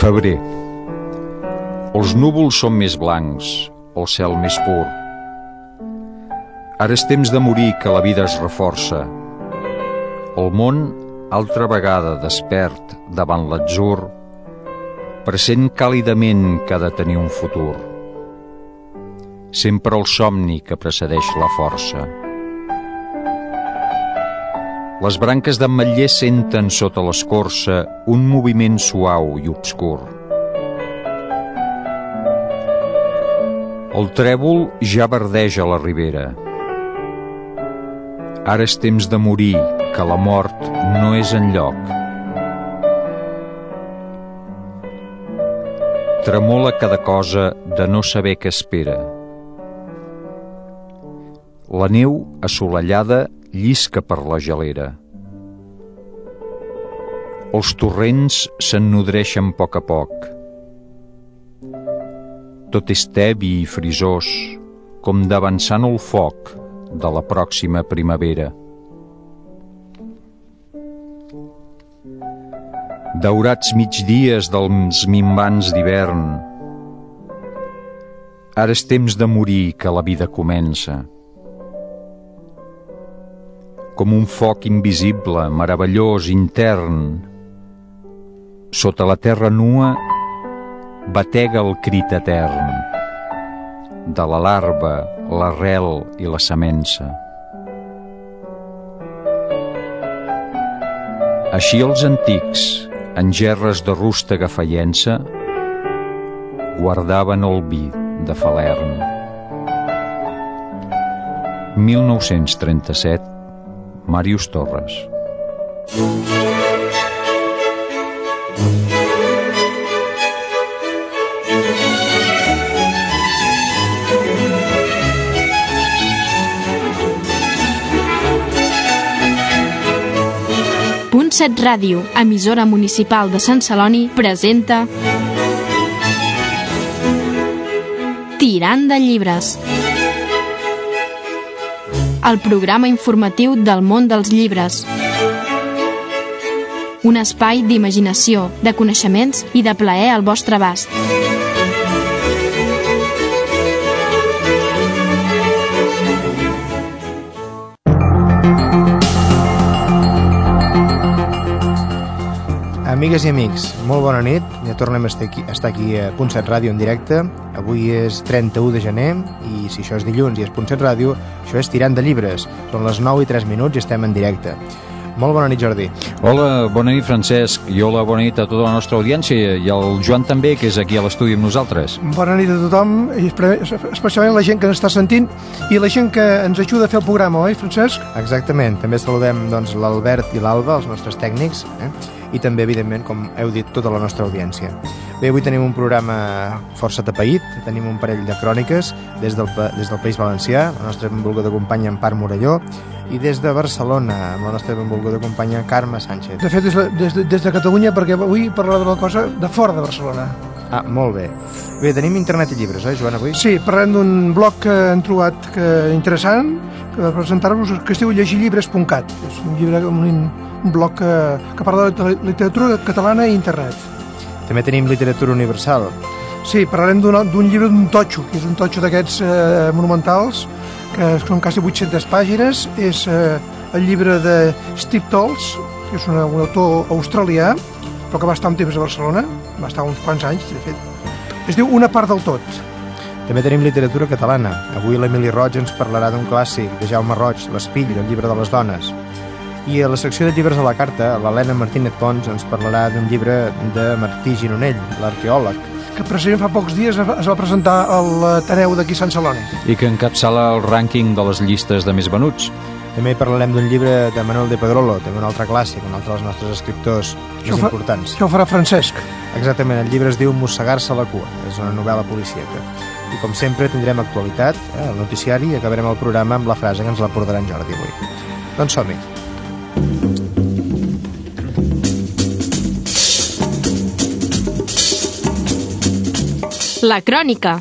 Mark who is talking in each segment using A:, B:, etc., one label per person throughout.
A: Febrer. Els núvols són més blancs, el cel més pur. Ara és temps de morir, que la vida es reforça. El món, altra vegada despert davant l'atzur, pressent càlidament que ha de tenir un futur. Sempre el somni que precedeix la força. Les branques d'ametller senten sota l'escorça un moviment suau i obscur. El trèvol ja verdeja la ribera. Ara és temps de morir, que la mort no és enlloc. Tremola cada cosa de no saber què espera. La neu assolellada llisca per la gelera. Els torrents se'n nodreixen a poc. Tot és tebi i frisós, com d'avançant el foc de la pròxima primavera. Daurats migdies dels minvants d'hivern. Ara és temps de morir, que la vida comença. Com un foc invisible, meravellós, intern, sota la terra nua batega el crit etern de la larva, l'arrel i la semença. Així els antics, en gerres de rústega feiença, guardaven el vi de Falern. 1937, Màrius Torres.
B: Punt 7 Ràdio, emissora municipal de Sant Celoni, presenta Tirant de llibres, el programa informatiu del món dels llibres. Un espai d'imaginació, de coneixements i de plaer al vostre abast.
C: Amigues i amics, molt bona nit. Ja tornem a estar aquí a Punt 7 Ràdio en directe. Avui és 31 de gener i si això és dilluns i és Punt 7 Ràdio, això és Tirant de llibres. Són les 9:03 i estem en directe. Molt bona nit, Jordi.
A: Hola, bona nit, Francesc, i hola, bona nit a tota la nostra audiència, i el Joan també, que és aquí a l'estudi amb nosaltres.
D: Bona nit a tothom, i especialment la gent que ens està sentint i la gent que ens ajuda a fer el programa, oi, Francesc?
C: Exactament, també saludem doncs, l'Albert i l'Alba, els nostres tècnics, i també, evidentment, com heu dit, tota la nostra audiència. Bé, avui tenim un programa força tapeït, tenim un parell de cròniques des del País Valencià, la nostra benvolguda companya Empar Morelló, i des de Barcelona, amb la nostra benvolguda companya Carme Sánchez.
D: De fet, des de Catalunya, perquè avui parlarem de la cosa de fora de Barcelona.
C: Ah, molt bé. Bé, tenim internet i llibres, Joan, avui?
D: Sí, parlem d'un blog que hem trobat interessant, que va presentar-vos, que es diu llegirllibres.cat. És un llibre, un blog que parla de literatura catalana i internet.
C: També tenim literatura universal.
D: Sí, parlarem d'un llibre d'un totxo, que és un totxo d'aquests monumentals, que són quasi 800 pàgines. És el llibre de Steve Tolls, que és un autor australià, però que va estar un temps a Barcelona, va estar uns quants anys, de fet. Es diu Una part del tot.
C: També tenim literatura catalana. Avui l'Emili Roig ens parlarà d'un clàssic de Jaume Roig, L'Espill, el llibre de les dones. I a la secció de llibres a la carta, l'Helena Martínez Pons ens parlarà d'un llibre de Martí Gironell, l'arqueòleg,
D: que precisament fa pocs dies es va presentar a l'Ateneu d'aquí Sant Celoni.
A: I que encapçala el rànquing de les llistes de més venuts.
C: També parlarem d'un llibre de Manuel de Pedrolo, també un altre clàssic, un altre dels nostres escriptors més importants.
D: Això ho farà Francesc.
C: Exactament, el llibre es diu Mossegar-se la cua, és una novel·la policíaca. I com sempre tindrem actualitat, el noticiari, i acabarem el programa amb la frase que ens la portarà en Jordi avui. Doncs som-hi.
B: La crònica.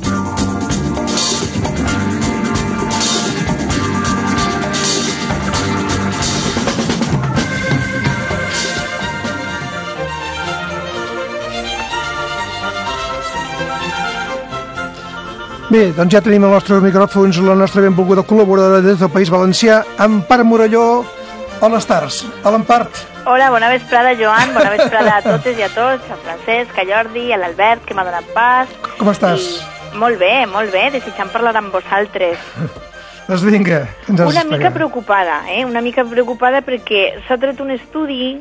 D: Bé, doncs ja tenim els nostres micròfons, la nostra benvolguda col·laboradora des del País Valencià, Empar Morelló. Hola, Stars. Hola, Empart.
E: Hola, bona vesprada, Joan, bona vesprada a totes i a tots, a Francesc, a Jordi, a l'Albert, que m'ha donat pas.
D: Com estàs?
E: Molt bé, desitjant parlar amb vosaltres.
D: Doncs vinga, ens has
E: Una mica preocupada, una mica preocupada perquè s'ha tret un estudi,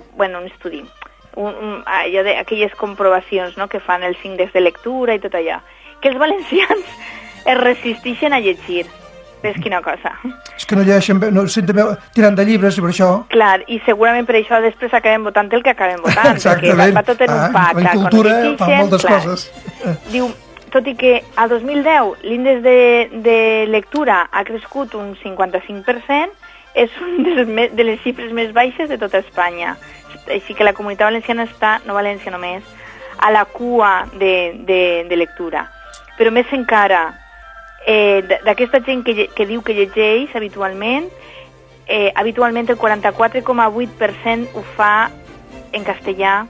E: allò d'aquelles comprovacions, no?, que fan els índexs de lectura i tot allò, que els valencians es resisteixen a llegir. Ves quina cosa.
D: És que no llegeixen, no senten tirant de llibres i per això...
E: Clar, i segurament per això després acabem votant el que acabem votant.
D: Exactament.
E: Perquè va tot en un pack.
D: La cultura fa moltes coses.
E: Diu, tot i que a 2010 l'índex de lectura ha crescut un 55%, és una de les xifres més baixes de tota Espanya. Així que la Comunitat Valenciana està, no València només, a la cua de lectura. Però més encara, d'aquesta gent que diu que llegeix habitualment, habitualment el 44,8% ho fa en castellà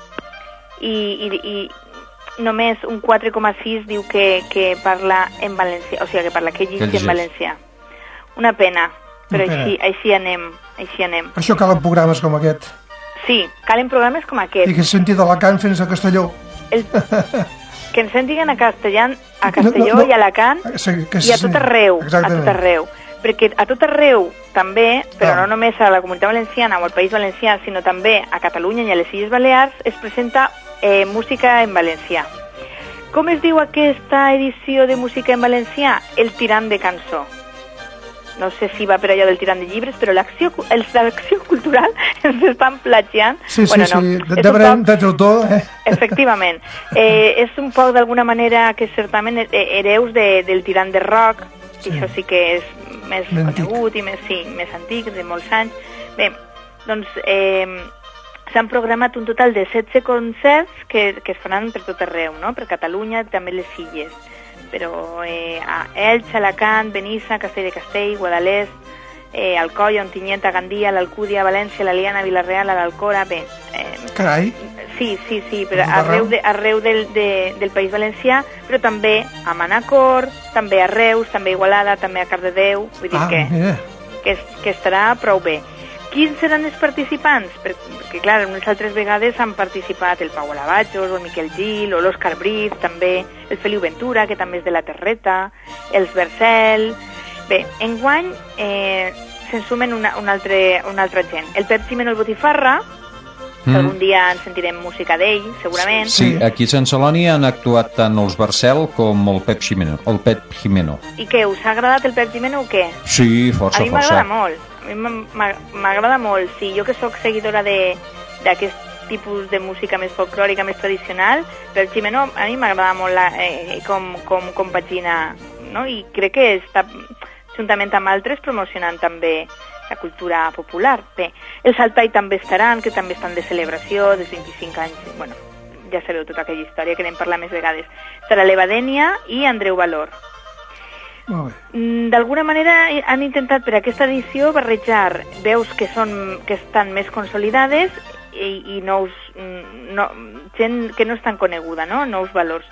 E: i només un 4,6% diu que parla en valencià, o sigui, que llegeix en valencià. Una pena, però així anem.
D: Per això calen programes com aquest.
E: Sí, calen programes com aquest.
D: I que se senti d'Alacant fins a Castelló.
E: Que ens sentin a Castelló i a Alacant i a tot arreu, perquè a tot arreu també, però no només a la Comunitat Valenciana o al País Valencià, sinó també a Catalunya i a les Illes Balears es presenta música en valencià. Com es diu aquesta edició de música en valencià? El tirant de cançó. No sé si va per allò del tirant de llibres, però l'acció cultural ens estan plagiant.
D: Sí, de autor.
E: Efectivament. És un poc, d'alguna manera, que certament hereus del tirant de rock, i això sí que és més conegut i més antic, de molts anys. Bé, doncs s'han programat un total de 16 concerts que es faran per tot arreu, no? Per Catalunya, també les Illes. Però a Elx, Alacant, Benissa, Castell de Castell, Guadalest, Alcoi, Ontinyent, Gandia, l'Alcúdia, València, l'Aliana, Vilareal, l'Alcora, bé...
D: Carai!
E: Sí, però arreu del País Valencià, però també a Manacor, també a Reus, també a Igualada, també a Cardedeu, vull dir que estarà prou bé. Quins seran els participants? Perquè, clar, unes altres vegades han participat el Pau Alavachos, o el Miquel Gil, o l'Òscar Briz, també el Feliu Ventura, que també és de la Terreta, els Bercel... Bé, enguany se'n sumen una altra gent. El Pep Ximeno el Botifarra, que algun dia en sentirem música d'ell, segurament.
A: Sí, aquí a Sant Celoni han actuat tant els Bercel com el Pep Ximeno. I què, us ha agradat el Pep Ximeno o què? Sí, força.
E: A mi m'agrada molt. A mi m'agrada molt, sí. Jo que sóc seguidora d'aquest tipus de música més folclòrica, més tradicional, però el Ximeno a mi m'agrada molt com compagina, no? I crec que està, juntament amb altres, promocionant també la cultura popular. Bé, els Altai també estaran, que també estan de celebració, dels 25 anys, bueno, ja sabeu tota aquella història que n'hem parlat més vegades. Estarà l'Evadènia i Andreu Valor. D'alguna manera han intentat per aquesta edició barrejar veus que estan més consolidades i gent que no és tan coneguda, no? Nous valors.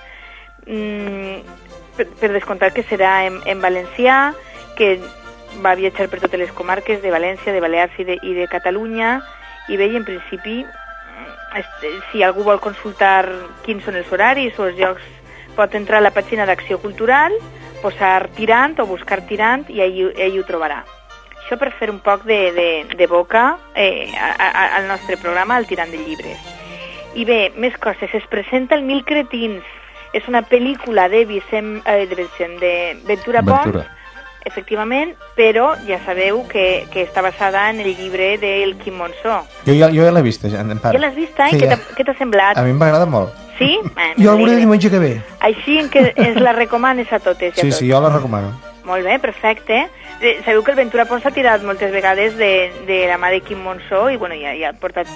E: Per descomptat que serà en valencià, que va viatjar per totes les comarques de València, de Balears i de Catalunya, i bé, en principi, si algú vol consultar quins són els horaris o els llocs, pot entrar a la pàgina d'Acció Cultural, posar tirant o buscar tirant i ell ho trobarà. Això per fer un poc de boca al nostre programa, al Tirant de Llibres. I bé, més coses. Es presenta el Mil Cretins. És una pel·lícula de Ventura Pons, efectivament, però ja sabeu que està basada en el llibre del Quim Monzó.
C: Jo ja l'he vista, ja
E: l'has vista, eh? Sí, què t'ha semblat?
C: A mi m'agrada molt.
E: Sí?
D: Jo la veuré diumenge que ve.
E: Així que ens la recomanes a totes i a tots.
C: Sí, jo la recomano.
E: Molt bé, perfecte. Sabeu que el Ventura Pons s'ha tirat moltes vegades de la mà de Quim Monzó i bueno, ja ha portat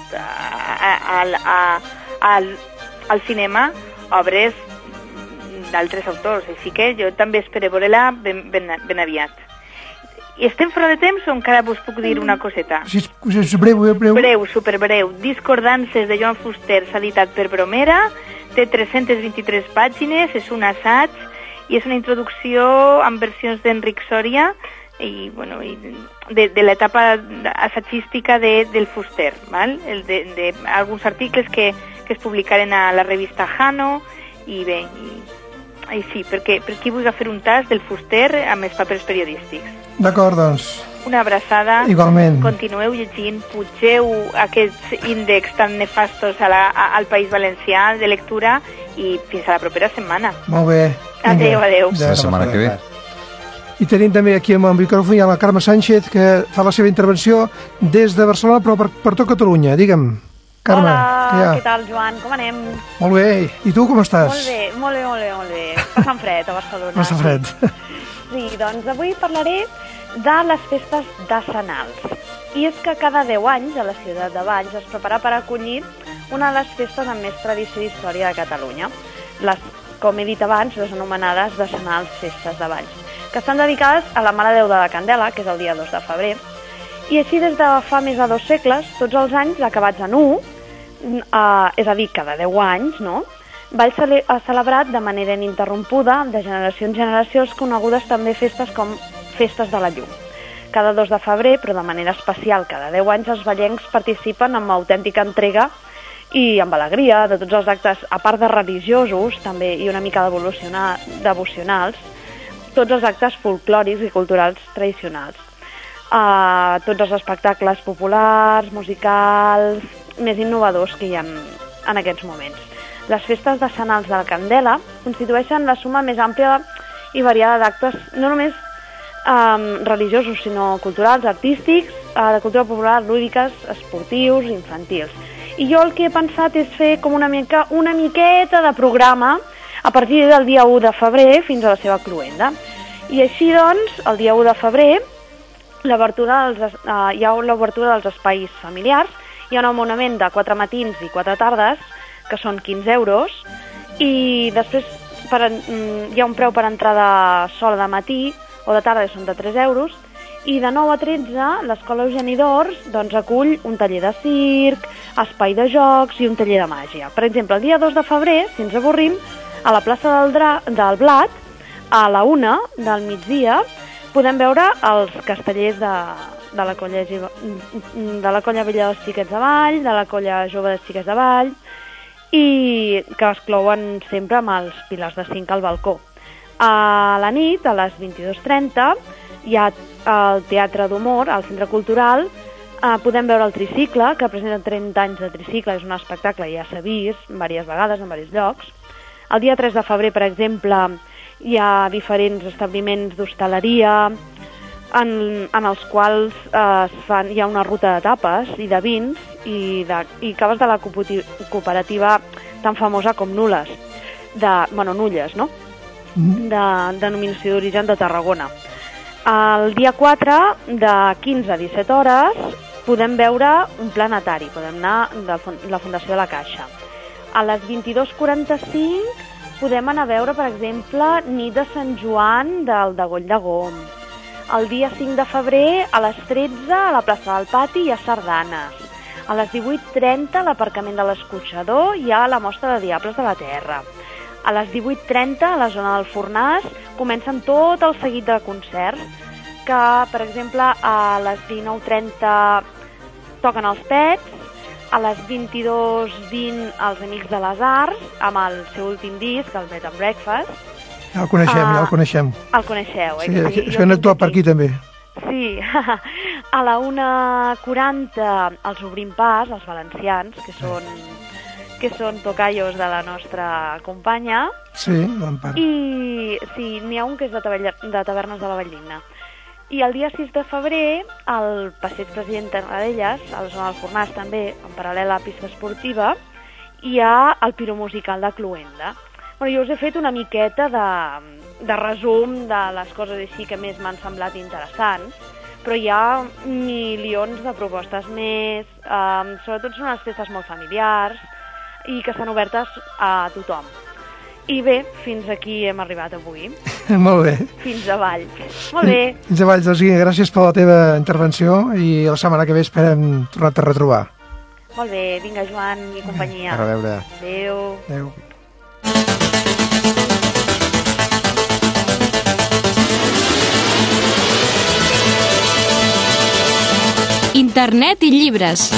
E: al cinema obres d'altres autors, així que jo també espero veure-la ben aviat. I estem fora de temps o encara vos puc dir una coseta?
D: Sí, és breu.
E: Breu, superbreu. Discordances de Joan Fuster s'ha editat per Bromera, té 323 pàgines, és un assaig i és una introducció amb versions d'Enric Sòria i, bueno, de l'etapa assagística del fuster, val? Alguns articles que es publicaren a la revista Jano, i bé, i sí, perquè qui vulgui fer un tas del fuster amb els papers periodístics.
D: D'acord, doncs.
E: Una abraçada.
D: Igualment.
E: Continueu llegint, pugeu aquests índexs tan nefastos al País Valencià de lectura i fins a la propera setmana.
D: Molt bé.
E: Adéu, adéu.
A: La setmana que ve.
D: I tenim també aquí amb el micròfon ja la Carme Sánchez, que fa la seva intervenció des de Barcelona, però per tot Catalunya. Digue'm, Carme.
F: Hola, què tal, Joan? Com anem?
D: Molt bé. I tu com estàs?
F: Molt bé. Passant fred a Barcelona.
D: Passant fred.
F: Sí, doncs avui parlaré de les festes decennals. I és que cada 10 anys a la ciutat de Valls es prepara per acollir una de les festes amb més tradició i història de Catalunya. Com he dit abans, les anomenades decennals festes de Valls, que estan dedicades a la Mare de Déu de la Candela, que és el dia 2 de febrer, i així des de fa més de 2 segles, tots els anys acabats en 1, és a dir, cada 10 anys, no?, Valls ha celebrat de manera ininterrompuda, de generació en generació, conegudes també festes com Festes de la Llum. Cada 2 de febrer, però de manera especial cada 10 anys, els vallencs participen amb autèntica entrega i amb alegria de tots els actes, a part de religiosos, també, i una mica devocionals, tots els actes folclòrics i culturals tradicionals. Tots els espectacles populars, musicals, més innovadors que hi ha en aquests moments. Les festes decennals de la Candela constitueixen la suma més àmplia i variada d'actes, no només religiosos, sinó culturals, artístics, de cultura popular, lúdiques, esportius, infantils. I jo el que he pensat és fer com una miqueta de programa a partir del dia 1 de febrer fins a la seva cloenda. I així, doncs, el dia 1 de febrer hi ha l'obertura dels espais familiars, hi ha un abonament de 4 matins i 4 tardes, que són 15 euros, i després hi ha un preu per entrada sola de matí o de tarda, són de 3 euros, i de 9 a 13 l'Escola Eugeni d'Ors doncs, acull un taller de circ, espai de jocs i un taller de màgia. Per exemple, el dia 2 de febrer, si ens avorrim, a la plaça del Blat, a la 1 del migdia, podem veure els castellers de la colla vella dels Xiquets de Vall, de la colla jove dels Xiquets de Vall, i que es clouen sempre amb els pilars de zinc al balcó. A la nit, a les 22:30, hi ha el Teatre d'Humor, al Centre Cultural. Podem veure el Tricicle, que presenta 30 anys de Tricicle, és un espectacle, ja s'ha vist diverses vegades en diversos llocs. El dia 3 de febrer, per exemple, hi ha diferents establiments d'hostaleria en els quals hi ha una ruta de tapes i de vins i caves de la cooperativa tan famosa com Nulles, Nulles, no? De denominació d'origen de Tarragona. El dia 4, de 15 a 17 hores, podem veure un planetari, podem anar de la Fundació de la Caixa. A les 22:45 podem anar a veure, per exemple, Nit de Sant Joan del Degoll de Gom. El dia 5 de febrer, a les 13, a la plaça del Pati hi ha sardanes. A les 18:30, a l'aparcament de l'Escorxador, hi ha la mostra de Diables de la Terra. A les 18:30, a la zona del Fornàs, comencen tot el seguit de concerts, que, per exemple, a les 19:30 toquen els Pets, a les 22:20 els Amics de les Arts, amb el seu últim disc, el Bed and Breakfast.
D: Ja el coneixem.
F: El coneixeu,
D: sí, és que han actuat per aquí també.
F: Sí. A la 1:40 els Obrim Pas, els valencians, que són tocallos de la nostra companya.
D: Sí, en part.
F: I sí, n'hi ha un que és de Tavernes de la Valldigna. I el dia 6 de febrer, al Passeig President Tarradellas, a la zona del Fornàs també, en paral·lel a la pista esportiva, hi ha el piromusical de Cloenda. Bueno, jo us he fet una miqueta de resum de les coses així que més m'han semblat interessants, però hi ha milions de propostes més, sobretot són unes festes molt familiars i que estan obertes a tothom. I bé, fins aquí hem arribat avui.
D: Molt bé.
F: Fins a Valls. Molt bé.
D: Fins a Valls, doncs gràcies per la teva intervenció i la setmana que ve esperem tornar-te a retrobar.
F: Molt bé, vinga Joan i companyia.
C: A reveure.
F: Adéu.
D: Adéu.
B: Internet i llibres.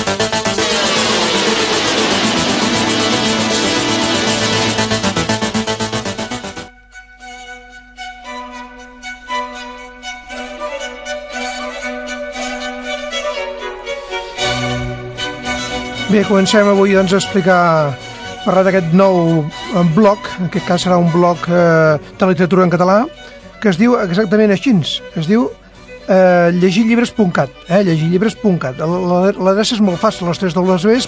D: Bé, comencem avui doncs, a parlar d'aquest nou blog, en aquest cas serà un blog de literatura en català, que es diu exactament així, es diu llegirllibres.cat, llegirllibres.cat. L'adreça és molt fàcil, les 3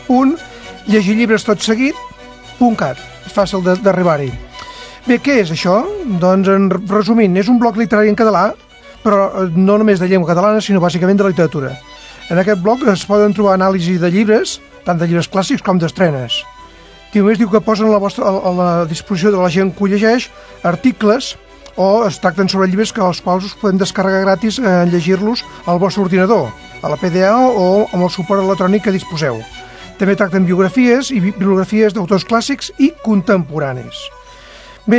D: www.llegirllibres.cat, és fàcil d'arribar-hi. Bé, què és això? Doncs, en resumint, és un blog literari en català, però no només de llengua catalana, sinó bàsicament de literatura. En aquest blog es poden trobar anàlisi de llibres, tant de llibres clàssics com d'estrenes. Només diu que posen a la disposició de la gent que ho llegeix articles o es tracten sobre llibres els quals us podem descarregar gratis en llegir-los al vostre ordinador, a la PDA o amb el suport electrònic que disposeu. També tracten biografies i biografies d'autors clàssics i contemporanis. Bé,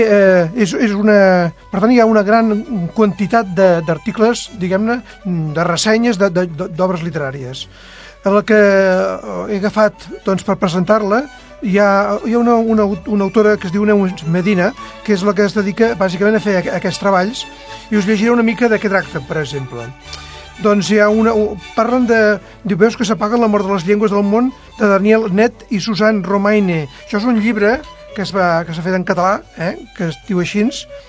D: per tant hi ha una gran quantitat d'articles, diguem-ne, de ressenyes d'obres literàries. La que he agafat per presentar-la hi ha una autora que es diu Neus Medina, que és la que es dedica bàsicament a fer aquests treballs, i us llegiré una mica de què tracta, per exemple. Doncs hi ha parlen de veus que s'apaguen la mort de les llengües del món, de Daniel Net i Susan Romaine. Això és un llibre que s'ha fet en català, que es diu així,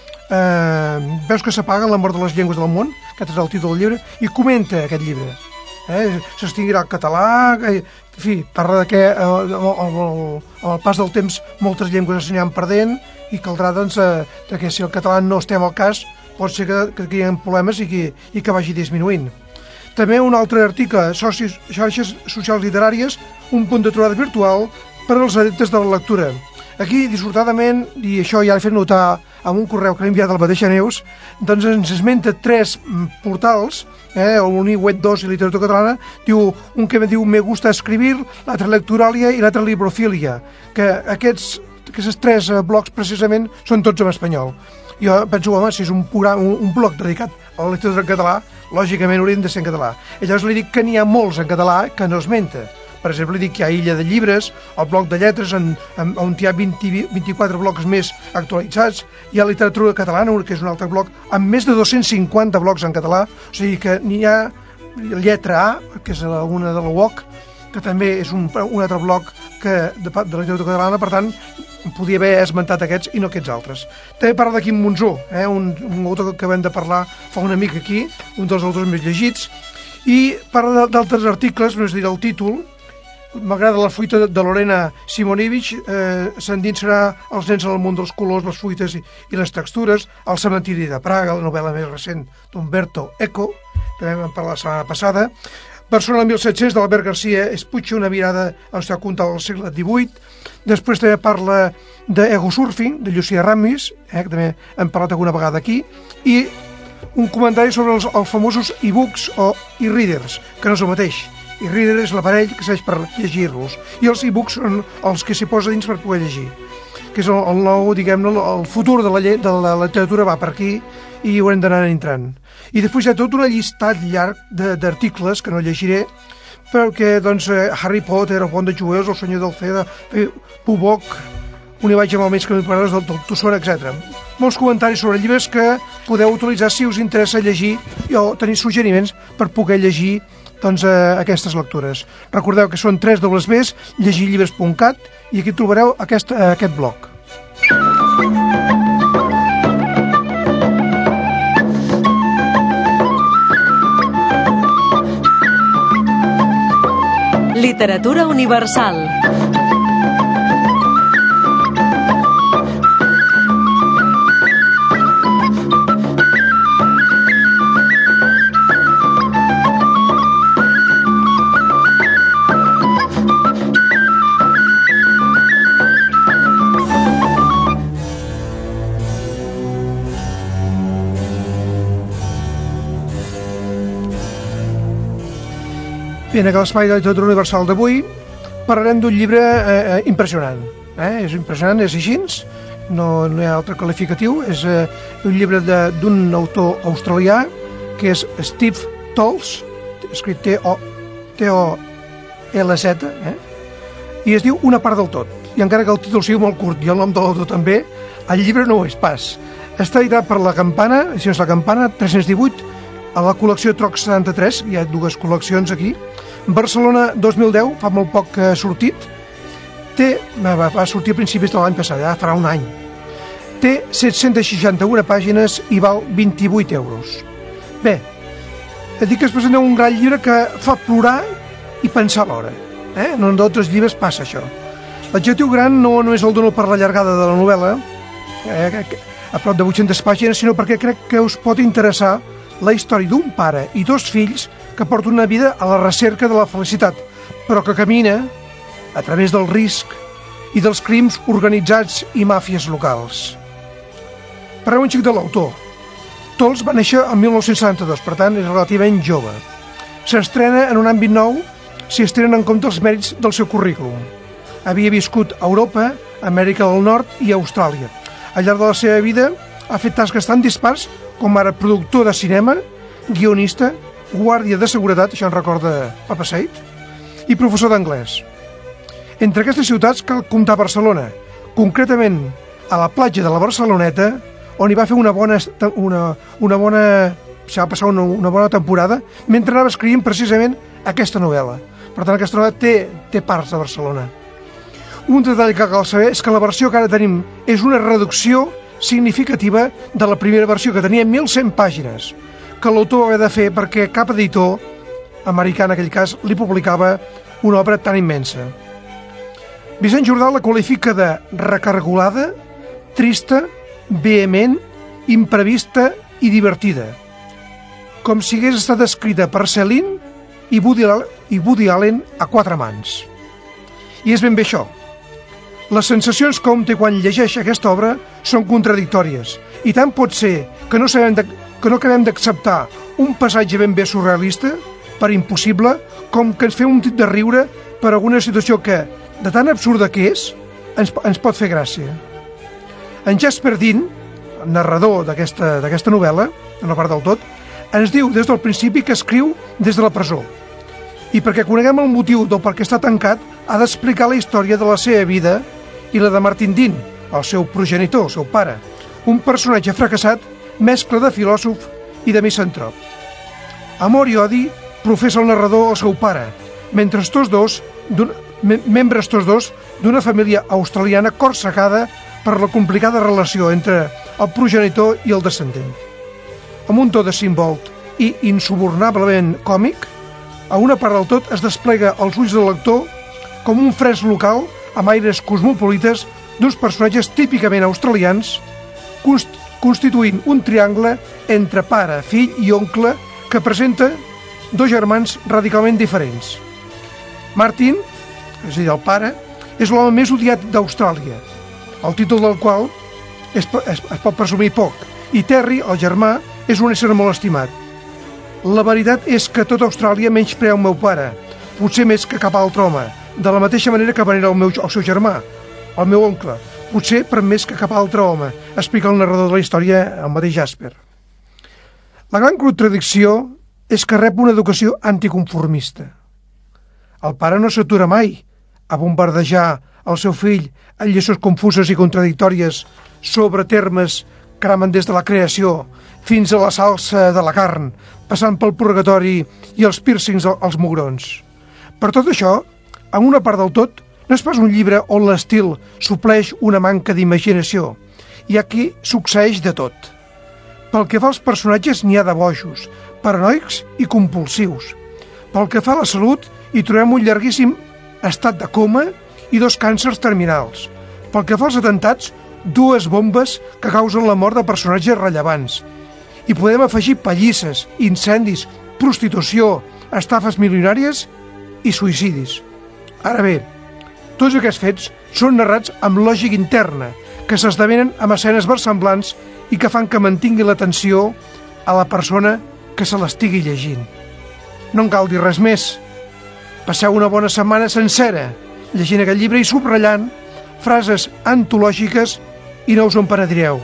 D: veus que s'apaguen la mort de les llengües del món, aquest és el títol del llibre, i comenta aquest llibre. S'extingirà el català, en fi, parla de que amb el pas del temps moltes llengües s'aniran perdent i caldrà que si el català no estem al cas pot ser que hi ha problemes i que vagi disminuint. També un altre article, xarxes socials literàries, un punt de trobada virtual per als adeptes de la lectura. Aquí, dissortadament, i això ja l'he fet notar amb un correu que l'he enviat al mateix Neus, doncs ens esmenta 3 portals, el Uniweb 2 i Literatura Catalana, un que diu Me gusta escribir, l'altre Lecturalia i l'altre Librofilia, que aquests 3 blogs precisament són tots en espanyol. Jo penso, home, si és un blog dedicat a la literatura en català, lògicament haurien de ser en català. I llavors li dic que n'hi ha molts en català que no esmenta. Per exemple, dic que hi ha Illa de Llibres, el bloc de lletres, on hi ha 24 blocs més actualitzats. Hi ha Literatura Catalana, que és un altre bloc, amb més de 250 blocs en català. O sigui que n'hi ha Lletra A, que és una de la UOC, que també és un altre bloc de literatura catalana, per tant, podia haver esmentat aquests i no aquests altres. També parla de Quim Monzó, un autor que vam de parlar fa una mica aquí, un dels autors més llegits, i parla d'altres articles, no és a dir, el títol. M'agrada la fruita de Lorena Simonevich, s'endinsarà els nens en el món dels colors, les fruites i les textures, El cementiri de Praga, la novel·la més recent d'Umberto Eco, també vam parlar la setmana passada. Barcelona 1700, d'Albert García Espuche, una mirada al seu conte del segle XVIII. Després també parla d'Ego Surfing, de Llucia Ramis, que també hem parlat alguna vegada aquí, i un comentari sobre els famosos e-books o e-readers, que no és el mateix. E-reader és l'aparell que serveix per llegir-los, i els e-books són els que s'hi posa dins per poder llegir, que és el nou, diguem-ne, el futur de la literatura va per aquí i ho haurem d'anar entrant. I després hi ha tot un llistat llarg d'articles que no llegiré, perquè doncs, Harry Potter, El pont de Jueus, El senyor del Ceda, Pubok, Un imatge amb el menys que m'hi parles del Tossona, etc. Molts comentaris sobre llibres que podeu utilitzar si us interessa llegir o tenir suggeriments per poder llegir aquestes lectures. Recordeu que són 3 www, llegirllibres.cat, i aquí trobareu aquest blog.
G: Literatura universal.
D: Bé, en aquest espai de literatura universal d'avui parlarem d'un llibre impressionant. És impressionant, és així, no hi ha altre qualificatiu. És un llibre d'un autor australià que és Steve Tolles, escrit T-O-L-Z, i es diu Una part del tot. I encara que el títol sigui molt curt i el nom de l'autor també, el llibre no ho és pas. Està editat per La Campana, edicions La Campana, 318, a la col·lecció Troc 73, hi ha 2 col·leccions aquí. Barcelona 2010, fa molt poc que ha sortit. Va sortir a principis de l'any passat, ja farà un any. Té 761 pàgines i val 28 euros. Bé, et dic que es presenta un gran llibre que fa plorar i pensar alhora. No en d'altres llibres passa això. L'adjectiu gran no és el dono per la llargada de la novel·la, a prop de 800 pàgines, sinó perquè crec que us pot interessar la història d'un pare i 2 fills que porten una vida a la recerca de la felicitat, però que camina a través del risc i dels crims organitzats i màfies locals. Parlem un xic de l'autor. Tols va néixer el 1972, per tant és relativament jove. S'estrena en un àmbit nou si es tenen en compte els mèrits del seu currículum. Havia viscut a Europa, Amèrica del Nord i Austràlia. Al llarg de la seva vida ha fet tasques tan dispars com ara productor de cinema, guionista, guàrdia de seguretat, això en recorda Papa Seid, i professor d'anglès. Entre aquestes ciutats cal comptar Barcelona, concretament a la platja de la Barceloneta, on hi va fer una bona temporada mentre anava escrivint precisament aquesta novel·la. Per tant, aquesta novel·la té parts de Barcelona. Un detall que cal saber és que la versió que ara tenim és una reducció significativa de la primera versió, que tenia 1.100 pàgines, que l'autor va haver de fer perquè cap editor americà, en aquell cas, li publicava una obra tan immensa. Vicent Jordà la qualifica de recargolada, trista, vehement, imprevista i divertida, com si hagués estat escrita per Céline i Woody Allen a 4 mans. I és ben bé això. Les sensacions que hom té quan llegeix aquesta obra són contradictòries, i tant pot ser que no acabem d'acceptar un passatge ben bé surrealista, per impossible, com que ens fem un tit de riure per alguna situació que, de tan absurda que és, ens pot fer gràcia. En Jasper Dean, el narrador d'aquesta novel·la, una part del tot, ens diu des del principi que escriu des de la presó. I perquè coneguem el motiu del per què està tancat, ha d'explicar la història de la seva vida i la de Martin Dean, el seu progenitor, el seu pare, un personatge fracassat, mescla de filòsof i de misantrop. Amor i odi professa el narrador al seu pare, membres tots dos d'una família australiana corsegada per la complicada relació entre el progenitor i el descendent. Amb un to desimbolt i insubornablement còmic, a una part del tot es desplega als ulls del lector com un fresc local amb aires cosmopolites d'uns personatges típicament australians, constituint un triangle entre pare, fill i oncle que presenta 2 germans radicalment diferents. Martin, és a dir, el pare, és l'home més odiat d'Austràlia, el títol del qual es pot presumir poc, i Terry, el germà, és un ésser molt estimat. La veritat és que tot Austràlia menysprea el meu pare, potser més que cap altre home, de la mateixa manera que venera el seu germà, el meu oncle, potser per més que cap altre home, explica el narrador de la història, el mateix Jasper. La gran contradicció és que rep una educació anticonformista. El pare no s'atura mai a bombardejar el seu fill en lliçons confuses i contradictòries sobre termes que ramen des de la creació fins a la salsa de la carn, passant pel purgatori i els pírcings als mugrons. Per tot això, en una part del tot, no és pas un llibre on l'estil supleix una manca d'imaginació, i aquí succeeix de tot. Pel que fa als personatges n'hi ha de bojos, paranoics i compulsius. Pel que fa a la salut, hi trobem un llarguíssim estat de coma i 2 càncers terminals. Pel que fa als atentats, 2 bombes que causen la mort de personatges rellevants. I podem afegir pallisses, incendis, prostitució, estafes milionàries i suïcidis. Ara bé, tots aquests fets són narrats amb lògica interna, que s'esdevenen amb escenes versemblants i que fan que mantingui l'atenció a la persona que se l'estigui llegint. No en cal dir res més. Passeu una bona setmana sencera llegint aquest llibre i subratllant frases antològiques i no us en penedireu.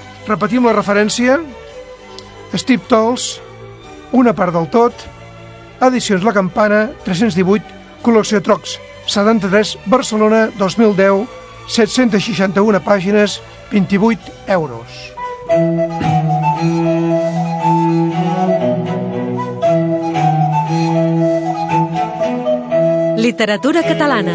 D: Repetim la referència: Steve Toles, Una part del tot, Edicions La Campana, 318, col·lecció Trocs, 73, Barcelona, 2010, 761 pàgines, 28 euros.
G: Literatura catalana.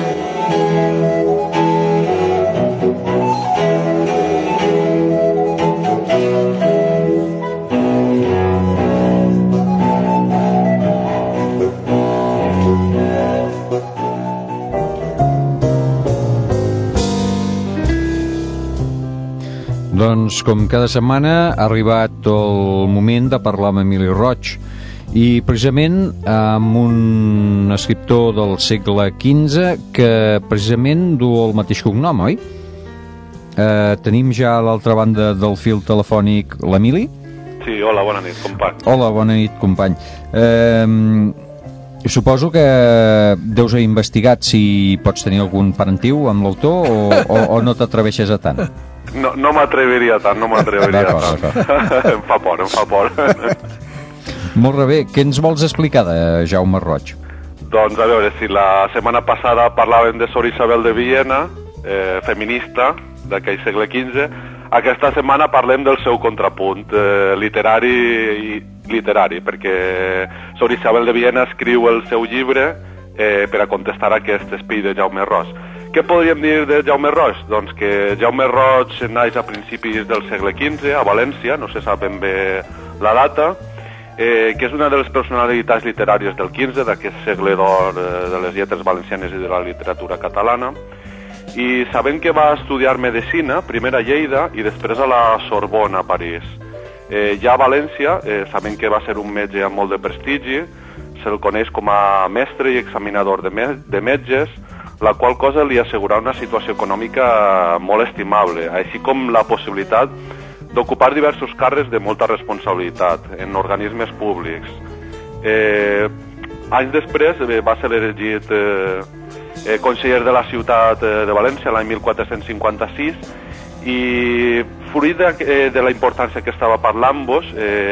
A: Doncs, com cada setmana, ha arribat el moment de parlar amb Emili Roig, i precisament amb un escriptor del segle XV que precisament du el mateix cognom, oi? Tenim ja a l'altra banda del fil telefònic l'Emili?
H: Sí, hola, bona nit, company.
A: Hola, bona nit, company. Suposo que deus haver investigat si pots tenir algun parentiu amb l'autor o no t'atreveixes a tant?
H: No m'atreviria tant, tant. Em fa por.
A: Molt bé, què ens vols explicar de Jaume Roig?
H: Doncs a veure, si la setmana passada parlàvem de Sor Isabel de Villena, feminista d'aquell segle XV, aquesta setmana parlem del seu contrapunt literari, perquè Sor Isabel de Villena escriu el seu llibre per a contestar aquest espill de Jaume Roig. Què podríem dir de Jaume Roig? Doncs que Jaume Roig naix a principis del segle XV a València, no se sap ben bé la data, que és una de les personalitats literàries del XV, d'aquest segle d'or de les lletres valencianes i de la literatura catalana, i sabem que va estudiar medicina, primer a Lleida i després a la Sorbona, a París. Ja a València sabem que va ser un metge amb molt de prestigi, se'l coneix com a mestre i examinador de metges, la qual cosa li assegurà una situació econòmica molt estimable, així com la possibilitat d'ocupar diversos càrrecs de molta responsabilitat en organismes públics. Anys després va ser elegit conseller de la ciutat de València l'any 1456 i fruit de la importància que estava parlant-vos,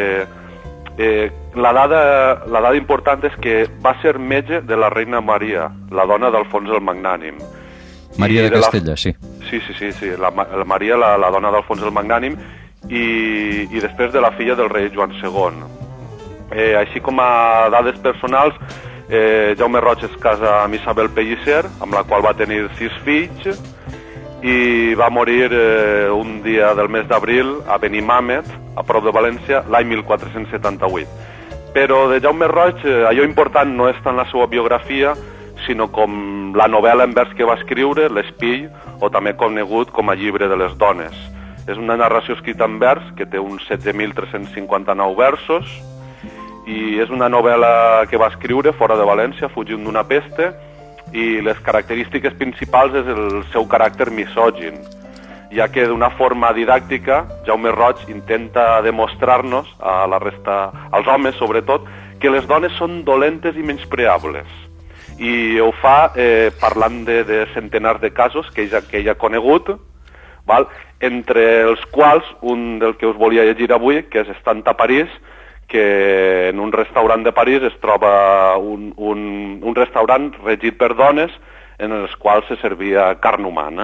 H: la dada important és que va ser metge de la reina Maria, la dona d'Alfons el Magnànim.
A: Maria de Castella, sí.
H: Sí, la Maria, la dona d'Alfons el Magnànim, i després de la filla del rei Joan II. Així com a dades personals, Jaume Roig es casa amb Isabel Pellicer, amb la qual va tenir 6 fills, i va morir un dia del mes d'abril a Benimàmet, a prop de València, l'any 1478. Però de Jaume Roig allò important no és tant la seva biografia, sinó com la novel·la en vers que va escriure, L'Espill, o també conegut com a Llibre de les Dones. És una narració escrita en vers que té uns 16.359 versos i és una novel·la que va escriure fora de València, fugint d'una peste, i les característiques principals és el seu caràcter misògin, ja que d'una forma didàctica Jaume Roig intenta demostrar-nos, a la resta, als homes sobretot, que les dones són dolentes i menyspreables. I ho fa parlant de centenars de casos que ell ha conegut, entre els quals un del que us volia llegir avui, que és estant a París, que en un restaurant de París es troba un restaurant regit per dones en els quals se servia carn humana.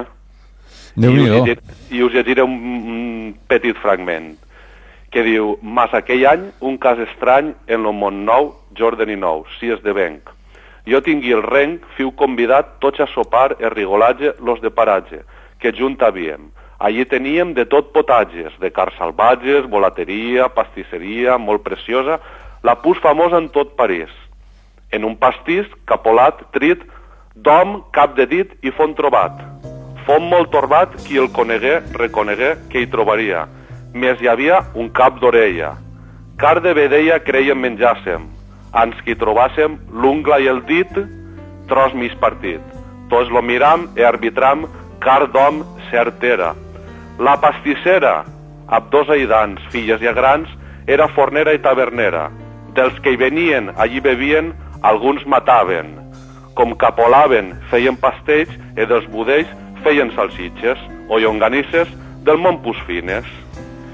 H: I us llegiré un petit fragment que diu: «Mas aquell any, un cas estrany en lo món nou, Jordan i nou, si esdevenc. Jo tingui el renc, fiu convidat tots a sopar e rigolatge los de paratge, que junt havíem. Allí teníem de tot potatges, de cars salvatges, volateria, pastisseria, molt preciosa, la pus famosa en tot París. En un pastís, capolat, trit, d'hom, cap de dit i font trobat. Font molt torbat, qui el conegué, reconegué que hi trobaria. Més hi havia un cap d'orella. Car de vedella creiem menjàssim. Ans que hi trobàssim l'ungla i el dit, tros mig partit. Tots lo miram e arbitram, car d'hom cert era. La pastissera, amb 2 aïdans, filles i grans, era fornera i tavernera. Dels que hi venien, allí bevien, alguns mataven. Com capolaven, feien pastells, i dels budells feien salsitxes, o llonganisses del Montpús fines.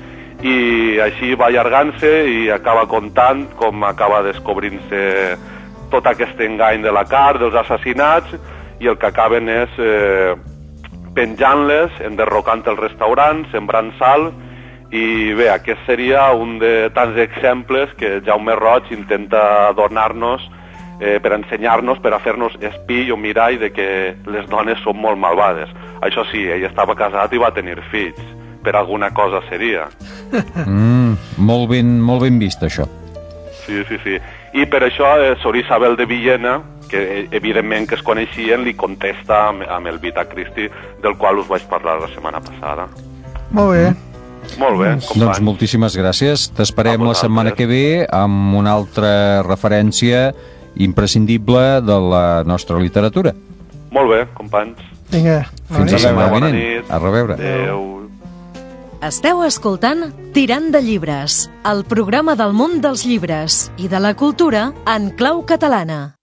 H: I així va allargant-se i acaba contant com acaba descobrint-se tot aquest engany de la carn, dels assassinats, i el que acaben és penjant-les, enderrocant els restaurants, sembrant sal, i bé, aquest seria un de tants exemples que Jaume Roig intenta donar-nos per ensenyar-nos, per a fer-nos espill o mirall de que les dones són molt malvades. Això sí, ell estava casat i va tenir fills. Per alguna cosa seria.
A: Molt ben vist, això.
H: Sí. I per això Sor Isabel de Villena, que evidentment que es coneixien, li contesta amb el Vita Christi, del qual us vaig parlar la setmana passada.
D: Molt bé.
H: Molt bé, companys.
A: Doncs moltíssimes gràcies. T'esperem la setmana que ve amb una altra referència imprescindible de la nostra literatura.
H: Molt bé, companys.
D: Vinga,
A: fins la setmana vinent.
H: A
A: reveure.
H: Adéu.
G: Esteu escoltant Tirant de llibres, el programa del món dels llibres i de la cultura en clau catalana.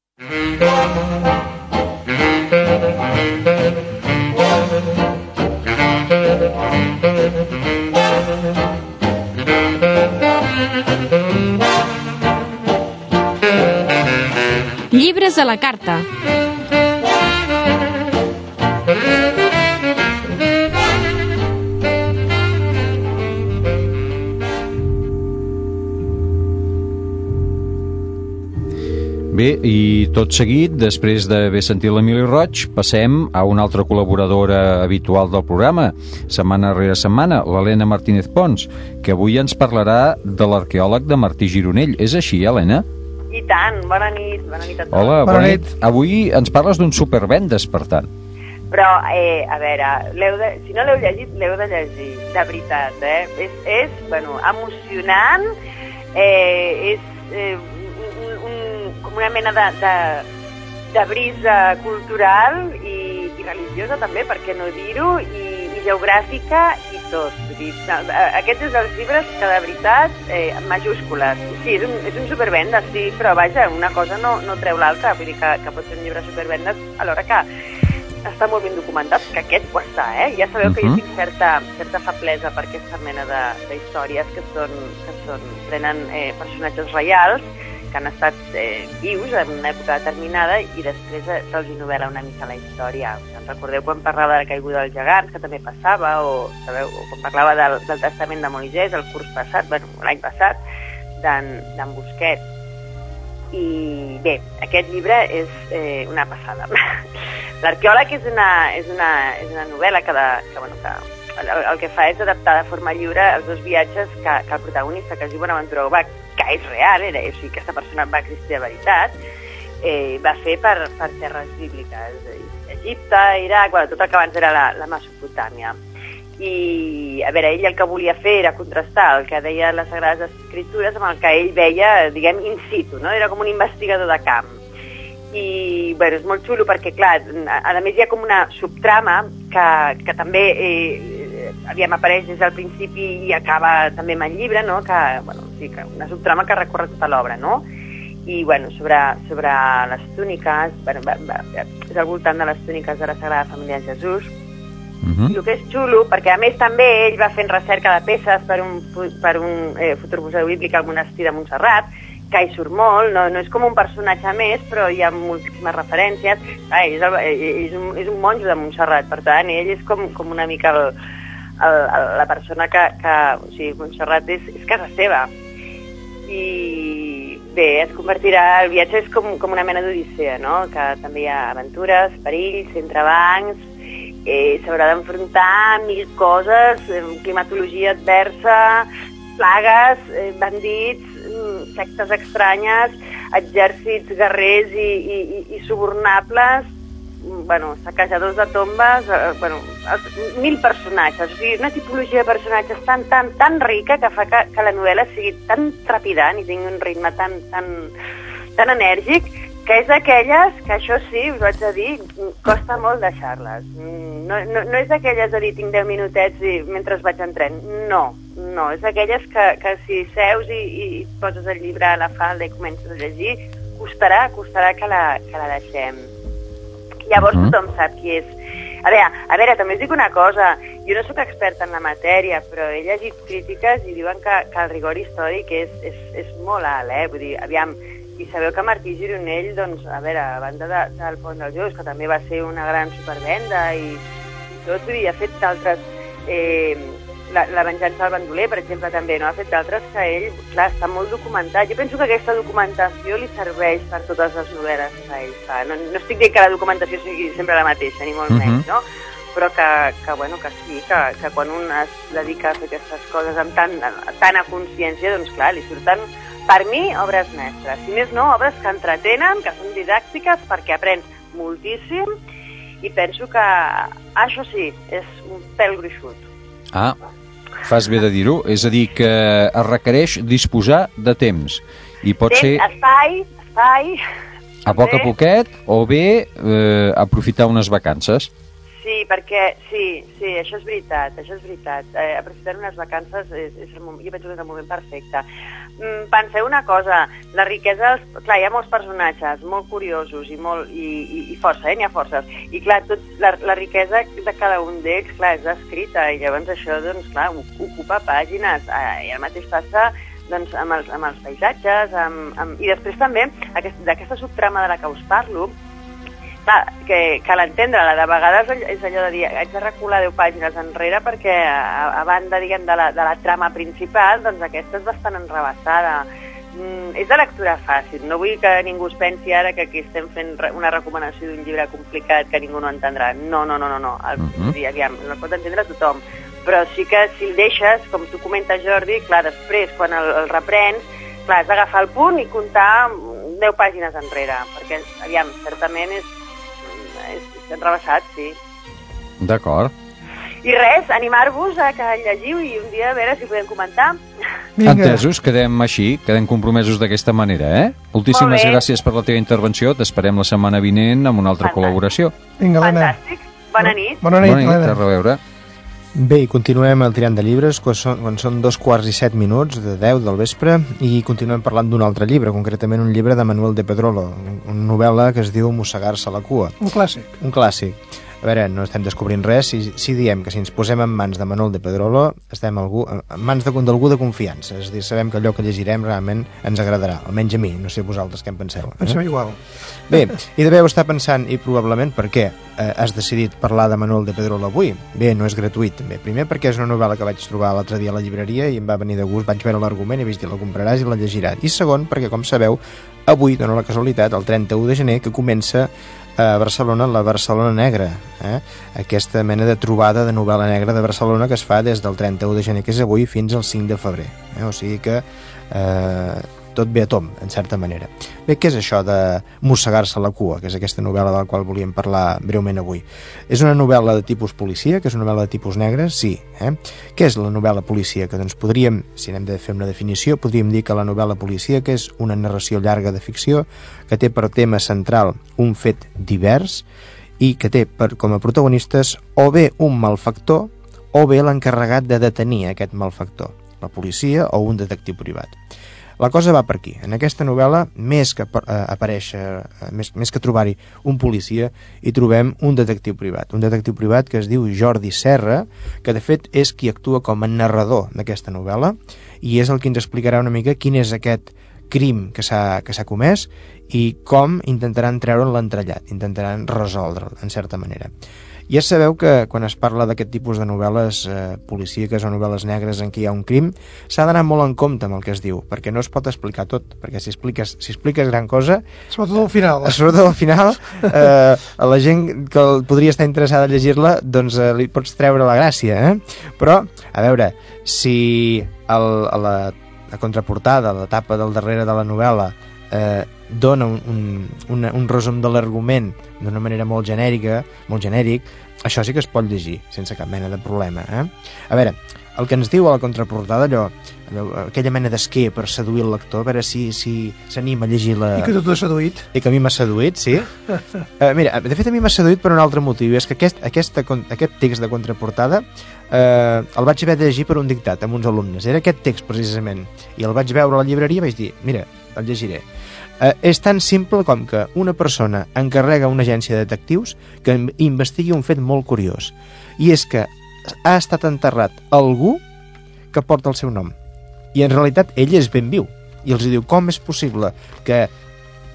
B: Llibres a la carta.
A: Bé, i tot seguit, després d'haver sentit l'Emili Roig, passem a una altra col·laboradora habitual del programa, setmana rere setmana, l'Helena Martínez Pons, que avui ens parlarà de l'arqueòleg de Martí Gironell. És així, Helena?
F: I tant, bona nit a tots.
A: Hola, bona nit. Avui ens parles d'un supervendes, per tant.
F: Però, a veure, si no l'heu llegit, l'heu de llegir, de veritat, És emocionant, és com una mena de brisa cultural i religiosa també, per què no dir-ho, i geogràfica i tot. Aquests és dels llibres que de veritat, en majúscules, sí, és un supervendes, sí, però vaja, una cosa no treu l'altra, vull dir que pot ser un llibre supervendes alhora que està molt ben documentat, que aquest ho està, Ja sabeu que jo tinc certa feblesa per aquesta mena d'històries que prenen personatges reials que han estat vius en una època determinada i després se'ls novel·la una mica la història. Recordeu quan parlava de la caiguda dels gegants, que també passava, o quan parlava del testament de Moisès el curs passat, l'any passat, d'en Busquets. I bé, aquest llibre és una passada. L'arqueòleg és una novel·la que el que fa és adaptar de forma lliure els dos viatges que el protagonista, que es diu Bonaventura Ubach, que és real, o sigui, aquesta persona va existir de veritat, va fer per terres bíbliques, Egipte, Iraq, tot el que abans era la Mesopotàmia. I, a veure, ell el que volia fer era contrastar el que deia les Sagrades Escritures amb el que ell veia, diguem, in situ, no? Era com un investigador de camp. I, és molt xulo perquè, clar, a més hi ha com una subtrama que també apareix des del principi i acaba també amb el llibre, no? Que una subtrama que recorre tota l'obra, no? I, sobre les túniques, és al voltant de les túniques de la Sagrada Família de Jesús. I el que és xulo, perquè a més també ell va fent recerca de peces per un futur museu bíblic al monestir de Montserrat, que hi surt molt, no és com un personatge més, però hi ha moltíssimes referències. Ell és un monjo de Montserrat, per tant, ell és com una mica la persona que o sigui, Montserrat és casa seva. I bé, es convertirà, el viatge és com una mena d'odissea, no? Que també hi ha aventures, perills, entrebancs, s'haurà d'enfrontar a 1000 coses, climatologia adversa, plagues, bandits, sectes estranyes, exèrcits guerrers i subornables, saquejadors de tombes, 1000 personatges. O sigui, una tipologia de personatges tan rica que fa que la novel·la sigui tan trepidant i tingui un ritme tan enèrgic, que és d'aquelles que, això sí, us vaig a dir, costa molt deixar-les. No és d'aquelles de dir tinc 10 minutets mentre vaig en tren. No, és d'aquelles que si seus i poses el llibre a la falda i comences a llegir, costarà que la deixem. Llavors tothom sap qui és. A veure, també us dic una cosa, jo no sóc experta en la matèria, però he llegit crítiques i diuen que el rigor històric és molt alt, vull dir, aviam,
I: I sabeu que Martí Gironell, doncs, a veure, a banda del Pont dels Jocs, que també va ser una gran supervenda i tot, vull dir, ha fet d'altres... La venjança del bandoler, per exemple, també, no? Ha fet d'altres que ell, clar, està molt documentat. Jo penso que aquesta documentació li serveix per totes les novel·les que ell fa. No estic dient que la documentació sigui sempre la mateixa, ni molt menys, no? Però que sí, que quan un es dedica a fer aquestes coses amb tanta consciència, doncs clar, li surten, per mi, obres mestres. Si més no, obres que entretenen, que són didàctiques, perquè aprens moltíssim, i penso que això sí, és un pèl gruixut.
A: Ah, fas bé de dir-ho. És a dir, que es requereix disposar de temps. I pot ser...
I: Espai.
A: A poc a poquet, o bé aprofitar unes vacances.
I: Sí, perquè, sí, això és veritat. Aprofitar unes vacances jo penso que és el moment perfecte. Penseu una cosa, la riquesa... Clar, hi ha molts personatges molt curiosos i força, n'hi ha forces. I clar, la riquesa de cada un d'ells, clar, és descrita, i llavors això, doncs, clar, ocupa pàgines. I el mateix passa doncs, amb els paisatges, i després també, d'aquesta subtrama de la que us parlo, clar, que l'entendre-la, de vegades és allò de dir, haig de recular 10 pàgines enrere perquè a banda, diguem, de la trama principal, doncs aquesta és bastant enrebaçada. És de lectura fàcil, no vull que ningú es pensi ara que aquí estem fent una recomanació d'un llibre complicat que ningú no entendrà. No. Aviam, no pot entendre tothom, però sí que si el deixes, com tu comentes, Jordi, clar, després, quan el reprens, clar, has d'agafar el punt i comptar 10 pàgines enrere, perquè, aviam, certament és enrebaçat, sí.
A: D'acord.
I: I res, animar-vos a que llegiu i un dia a veure si podem comentar.
D: Vinga.
A: Entesos, quedem així, quedem compromesos d'aquesta manera, Moltíssimes gràcies per la teva intervenció, t'esperem la setmana vinent amb una altra col·laboració.
D: Vinga, Helena.
I: Fantàstic, bona nit.
D: Bona nit, Helena.
A: A reveure.
C: Bé, i continuem el tirant de llibres quan són 2:07 de 10 del vespre, i continuem parlant d'un altre llibre, concretament un llibre de Manuel de Pedrolo, una novel·la que es diu Mossegar-se la cua.
D: Un clàssic.
C: Un clàssic. A veure, no estem descobrint res si diem que si ens posem en mans de Manuel de Pedrolo estem en mans d'algú de confiança, és a dir, sabem que allò que llegirem realment ens agradarà, almenys a mi, no sé vosaltres què en penseu.
D: Pensem igual.
C: Bé, i deveu estar pensant, i probablement per què has decidit parlar de Manuel de Pedrolo avui? Bé, no és gratuït, també. Primer perquè és una novel·la que vaig trobar l'altre dia a la llibreria i em va venir de gust, vaig veure l'argument i vaig dir, la compraràs i la llegiràs. I segon, perquè, com sabeu, avui dona la casualitat, el 31 de gener, que comença a Barcelona, la Barcelona Negra, aquesta mena de trobada de novel·la negra de Barcelona que es fa des del 31 de gener, que és avui, fins al 5 de febrer. O sigui que tot ve a tom, en certa manera. Bé, què és això de Mossegar-se la cua, que és aquesta novel·la de la qual volíem parlar breument avui? És una novel·la de tipus policia, que és una novel·la de tipus negre? Sí. Què és la novel·la policíaca? Doncs podríem, si n'hem de fer una definició, podríem dir que la novel·la policíaca és una narració llarga de ficció que té per tema central un fet divers i que té com a protagonistes o bé un malfactor o bé l'encarregat de detenir aquest malfactor, la policia o un detectiu privat. La cosa va per aquí. En aquesta novel·la, més que trobar-hi un policia, hi trobem un detectiu privat que es diu Jordi Serra, que de fet és qui actua com a narrador d'aquesta novel·la i és el que ens explicarà una mica quin és aquest crim que s'ha comès i com intentaran treure'n l'entrellat, intentaran resoldre'l, en certa manera. Ja sabeu que quan es parla d'aquest tipus de novel·les policíaques o novel·les negres en què hi ha un crim, s'ha d'anar molt en compte amb el que es diu, perquè no es pot explicar tot, perquè si expliques gran cosa...
D: Sobretot
C: al final, a la gent que podria estar interessada a llegir-la, doncs li pots treure la gràcia, Però, a veure, si la contraportada, la tapa del darrere de la novel·la, dona un resum de l'argument d'una manera molt genèric, això sí que es pot llegir sense cap mena de problema. A veure, el que ens diu a la contraportada, aquella mena d'esquer per seduir el lector, a veure si s'anima a llegir la...
D: I que tu t'has seduït.
C: I que a mi m'ha seduït, sí. Mira, de fet a mi m'ha seduït per un altre motiu, és que aquest text de contraportada el vaig haver de llegir per un dictat amb uns alumnes. Era aquest text precisament, i el vaig veure a la llibreria i vaig dir, mira, el llegiré. És tan simple com que una persona encarrega a una agència de detectius que investigui un fet molt curiós, i és que ha estat enterrat algú que porta el seu nom, i en realitat ell és ben viu, i els diu, com és possible que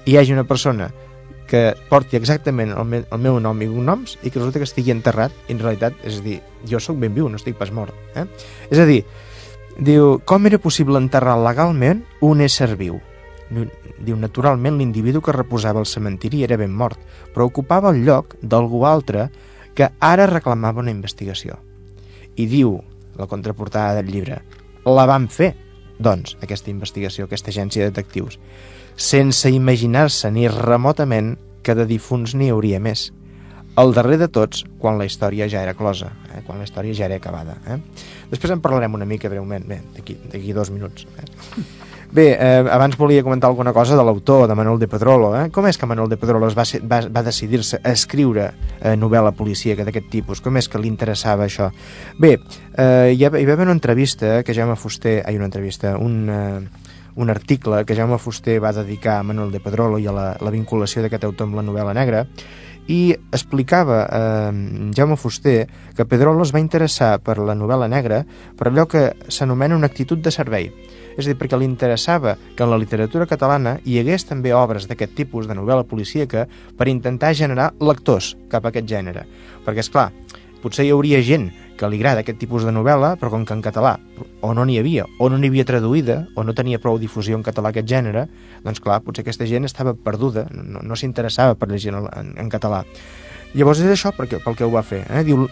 C: hi hagi una persona que porti exactament el meu nom i cognoms i que resulta que estigui enterrat i en realitat, és a dir, jo sóc ben viu, no estic pas mort. És a dir, diu, com era possible enterrar legalment un ésser viu? Diu, naturalment l'individu que reposava al cementiri era ben mort, però ocupava el lloc d'algú altre que ara reclamava una investigació. I diu, la contraportada del llibre, la van fer, doncs, aquesta investigació, aquesta agència de detectius, sense imaginar-se ni remotament que de difunts n'hi hauria més. El darrer de tots, quan la història ja era closa, quan la història ja era acabada. Després en parlarem una mica breument, d'aquí 2 minuts. Bé, abans volia comentar alguna cosa de l'autor, de Manuel de Pedrolo. Com és que Manuel de Pedrolo va decidir-se a escriure novel·la policíaca d'aquest tipus? Com és que li interessava això? Bé, hi va haver una entrevista que Jaume Fuster... un article que Jaume Fuster va dedicar a Manuel de Pedrolo i a la vinculació d'aquest autor amb la novel·la negra, i explicava Jaume Fuster que Pedrolo es va interessar per la novel·la negra per allò que s'anomena una actitud de servei. És a dir, perquè li interessava que en la literatura catalana hi hagués també obres d'aquest tipus de novel·la policíaca per intentar generar lectors cap a aquest gènere. Perquè, esclar, potser hi hauria gent que li agrada aquest tipus de novel·la, però com que en català o no n'hi havia, o no n'hi havia traduïda, o no tenia prou difusió en català aquest gènere, doncs clar, potser aquesta gent estava perduda, no s'interessava per llegir en català. Llavors és això pel que ho va fer.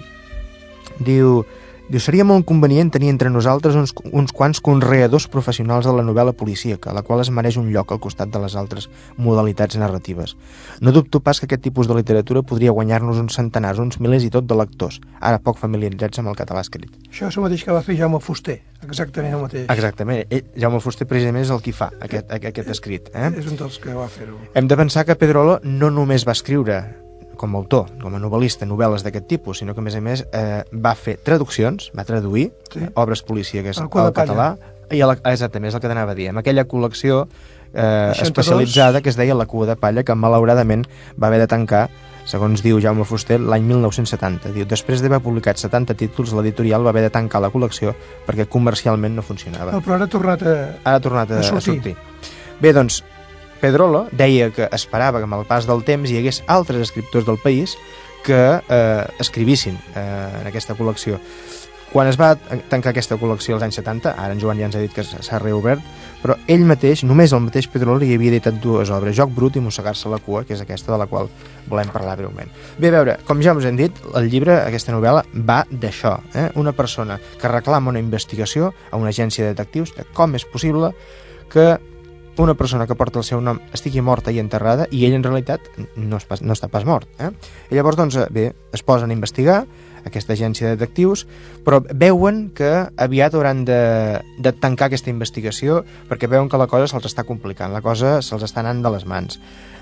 C: Diu, seria molt convenient tenir entre nosaltres uns quants conreadors professionals de la novel·la policíaca, la qual es mereix un lloc al costat de les altres modalitats narratives. No dubto pas que aquest tipus de literatura podria guanyar-nos uns centenars, uns milers i tot de lectors, ara poc familiaritzats amb el català escrit.
D: Això és el mateix que va fer Jaume Fuster, exactament el mateix.
C: Exactament, Jaume Fuster precisament és el qui fa aquest escrit.
D: És un dels que va fer-ho.
C: Hem de pensar que Pedrolo no només va escriure com a autor, com a novel·lista, novel·les d'aquest tipus, sinó que a més va fer traduccions, va traduir obres policíaques al català, i exactament és el que t'anava a dir, amb aquella col·lecció especialitzada que es deia La cua de palla, que malauradament va haver de tancar, segons diu Jaume Fuster, l'any 1970. Diu, després d'haver publicat 70 títols, l'editorial va haver de tancar la col·lecció perquè comercialment no funcionava.
D: Però ara ha tornat a sortir.
C: Bé, doncs, Pedrolo deia que esperava que amb el pas del temps hi hagués altres escriptors del país que escrivissin en aquesta col·lecció. Quan es va tancar aquesta col·lecció als anys 70, ara en Joan ja ens ha dit que s'ha reobert, però ell mateix, només el mateix Pedrolo, hi havia editat 2 obres, Joc brut i Mossegar-se la cua, que és aquesta de la qual volem parlar breument. Bé, a veure, com ja us hem dit, el llibre, aquesta novel·la, va d'això, una persona que reclama una investigació a una agència de detectius de com és possible que una persona que porta el seu nom estigui morta i enterrada i ell en realitat no està pas mort. I llavors, doncs, bé, es posen a investigar aquesta agència de detectius, però veuen que aviat hauran de tancar aquesta investigació perquè veuen que la cosa se'ls està complicant, la cosa se'ls està anant de les mans.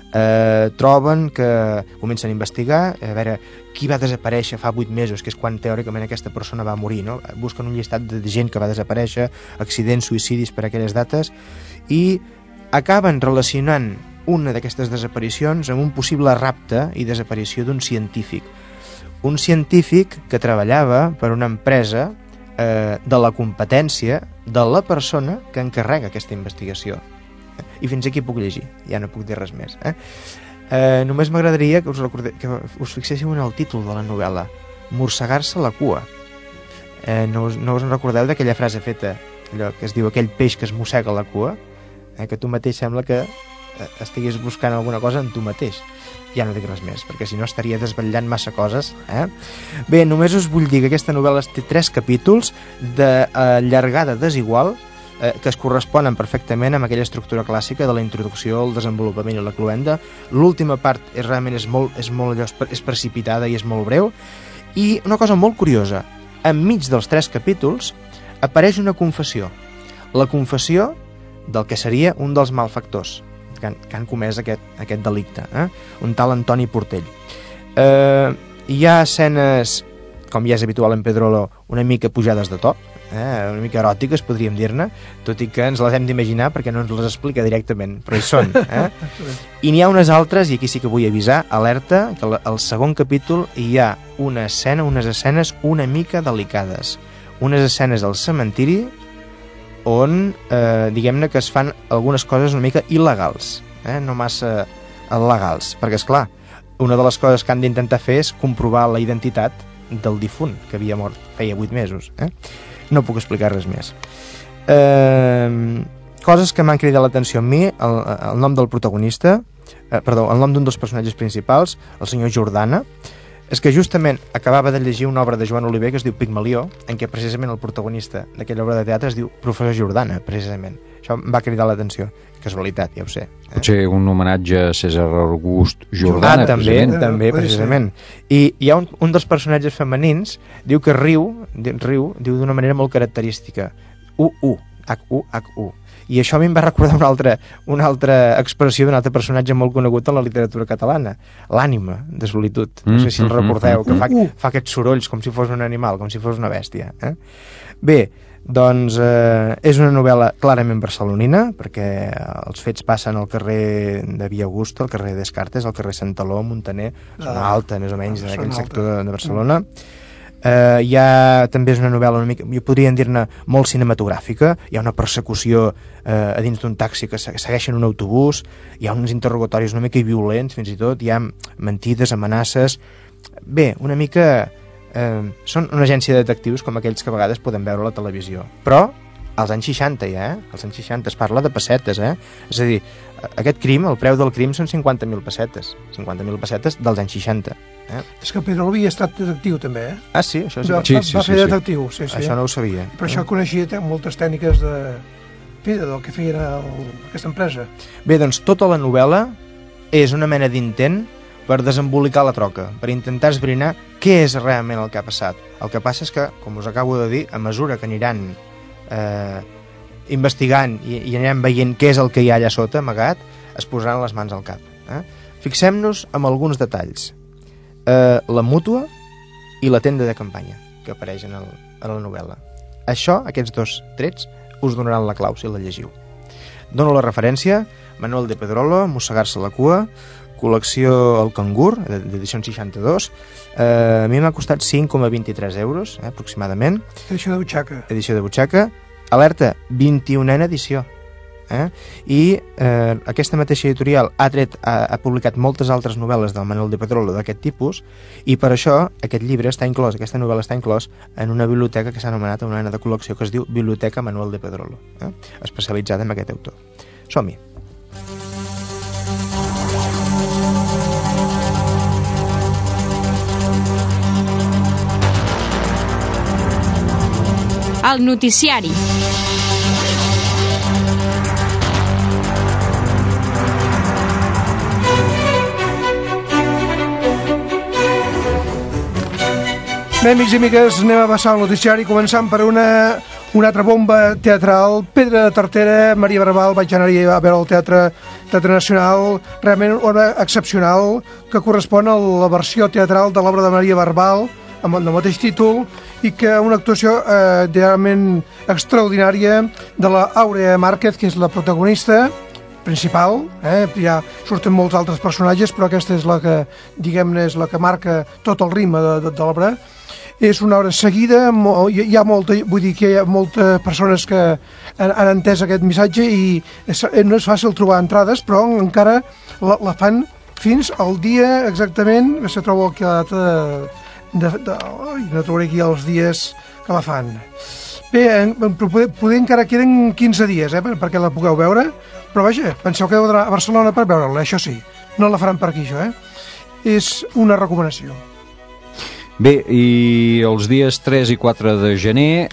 C: Troben que comencen a investigar, a veure qui va desaparèixer fa 8 mesos, que és quan teòricament aquesta persona va morir, no? Busquen un llistat de gent que va desaparèixer, accidents, suïcidis per aquelles dates, i acaben relacionant una d'aquestes desaparicions amb un possible rapte i desaparició d'un científic. Un científic que treballava per una empresa de la competència de la persona que encarrega aquesta investigació. I fins aquí puc llegir, ja no puc dir res més. Només m'agradaria que us fixéssiu en el títol de la novel·la, Mossegar-se la cua. No us en recordeu d'aquella frase feta, allò que es diu aquell peix que es mossega la cua? Que tu mateix sembla que estiguis buscant alguna cosa en tu mateix. Ja no dic res més, perquè si no estaria desvetllant massa coses. Bé, només us vull dir que aquesta novel·la té 3 capítols de llargada desigual que es corresponen perfectament amb aquella estructura clàssica de la introducció, el desenvolupament i la cloenda. L'última part realment és precipitada i és molt breu. I una cosa molt curiosa, enmig dels 3 capítols apareix una confessió. La confessió del que seria un dels malfactors que han comès aquest delicte, un tal Antoni Portell. Hi ha escenes, com ja és habitual en Pedrolo, una mica pujades de to, una mica eròtiques, podríem dir-ne, tot i que ens les hem d'imaginar perquè no ens les explica directament, però hi són. I n'hi ha unes altres, i aquí sí que vull avisar, alerta, que al segon capítol hi ha unes escenes una mica delicades, unes escenes al cementiri on, diguem-ne, que es fan algunes coses una mica il·legals. no massa legals, perquè, esclar, una de les coses que han d'intentar fer és comprovar la identitat del difunt, que havia mort feia 8 mesos. No puc explicar res més. Coses que m'han cridat l'atenció a mi, el nom del protagonista, el nom d'un dels personatges principals, el senyor Jordana, és que justament acabava de llegir una obra de Joan Oliver que es diu Pigmalió, en què precisament el protagonista d'aquella obra de teatre es diu Professor Jordana, precisament. Això em va cridar l'atenció. Casualitat, ja ho sé.
A: Potser un homenatge a César August Jordana.
C: També, precisament. I hi ha un dels personatges femenins, diu que riu d'una manera molt característica. H-U-H-U. I això a mi em va recordar una altra expressió d'un altre personatge molt conegut en la literatura catalana, l'ànima de solitud. No sé si el recordeu, que fa aquests sorolls com si fos un animal, com si fos una bèstia. Bé, doncs és una novel·la clarament barcelonina, perquè els fets passen al carrer de Via Augusta, al carrer Descartes, al carrer Santaló, Montaner, zona alta, més o menys, d'aquell sector de Barcelona. També és una novel·la una mica, podríem dir-ne, molt cinematogràfica. Hi ha una persecució a dins d'un taxi que segueixen un autobús, hi ha uns interrogatoris una mica violents, fins i tot, hi ha mentides, amenaces. Bé, una mica... són una agència de detectius com aquells que a vegades podem veure a la televisió. Però als anys 60 ja, als anys 60 es parla de pessetes, És a dir, aquest crim, el preu del crim són 50.000 pessetes. 50.000 pessetes dels anys 60.
D: És que Pedro havia estat detectiu també,
C: Ah, sí? Això sí.
D: Va fer detectiu, sí.
C: Això no ho sabia.
D: Per això coneixia moltes tècniques del que feien aquesta empresa.
C: Bé, doncs tota la novel·la és una mena d'intent per desembolicar la troca, per intentar esbrinar què és realment el que ha passat. El que passa és que, com us acabo de dir, a mesura que aniran investigant i anirem veient què és el que hi ha allà sota, amagat, es posaran les mans al cap. Fixem-nos en alguns detalls. La mútua i la tenda de campanya que apareixen a la novel·la. Aquests dos trets, us donaran la clau si la llegiu. Dono la referència: Manuel de Pedrolo, Mossegar-se la cua, col·lecció El Cangur, d'edicions 62. A mi m'ha costat 5,23 euros, aproximadament.
D: Edició de butxaca.
C: Alerta, 21a edició. I aquesta mateixa editorial ha publicat moltes altres novel·les del Manuel de Pedrolo d'aquest tipus, i per això aquest llibre està inclòs, aquesta novel·la està inclòs en una biblioteca que s'ha anomenat una mena de col·lecció que es diu Biblioteca Manuel de Pedrolo, especialitzada en aquest autor. Som-hi.
B: El noticiari.
D: Bé, amics i amigues, anem a passar al noticiari, començant per una altra bomba teatral. Pedra de Tartera, Maria Barbal. Vaig anar a veure el Teatre Nacional, realment una obra excepcional que correspon a la versió teatral de l'obra de Maria Barbal, amb el mateix títol, i que una actuació realment extraordinària de la Àurea Márquez, que és la protagonista principal. Ja surten molts altres personatges, però aquesta és la que, diguem-ne, és la que marca tot el ritme de l'obra. És una obra seguida, hi ha molta, vull dir que hi ha moltes persones que han entès aquest missatge, i no és fàcil trobar entrades, però encara la fan fins al dia exactament, que se trobo aquí a la data no trobaré aquí els dies que la fan. Bé, poder encara queden 15 dies perquè la pugueu veure, però vaja, penseu que heu d'anar a Barcelona per veure-la, això sí, no la faran per aquí, això, És una recomanació.
A: Bé, i els dies 3 i 4 de gener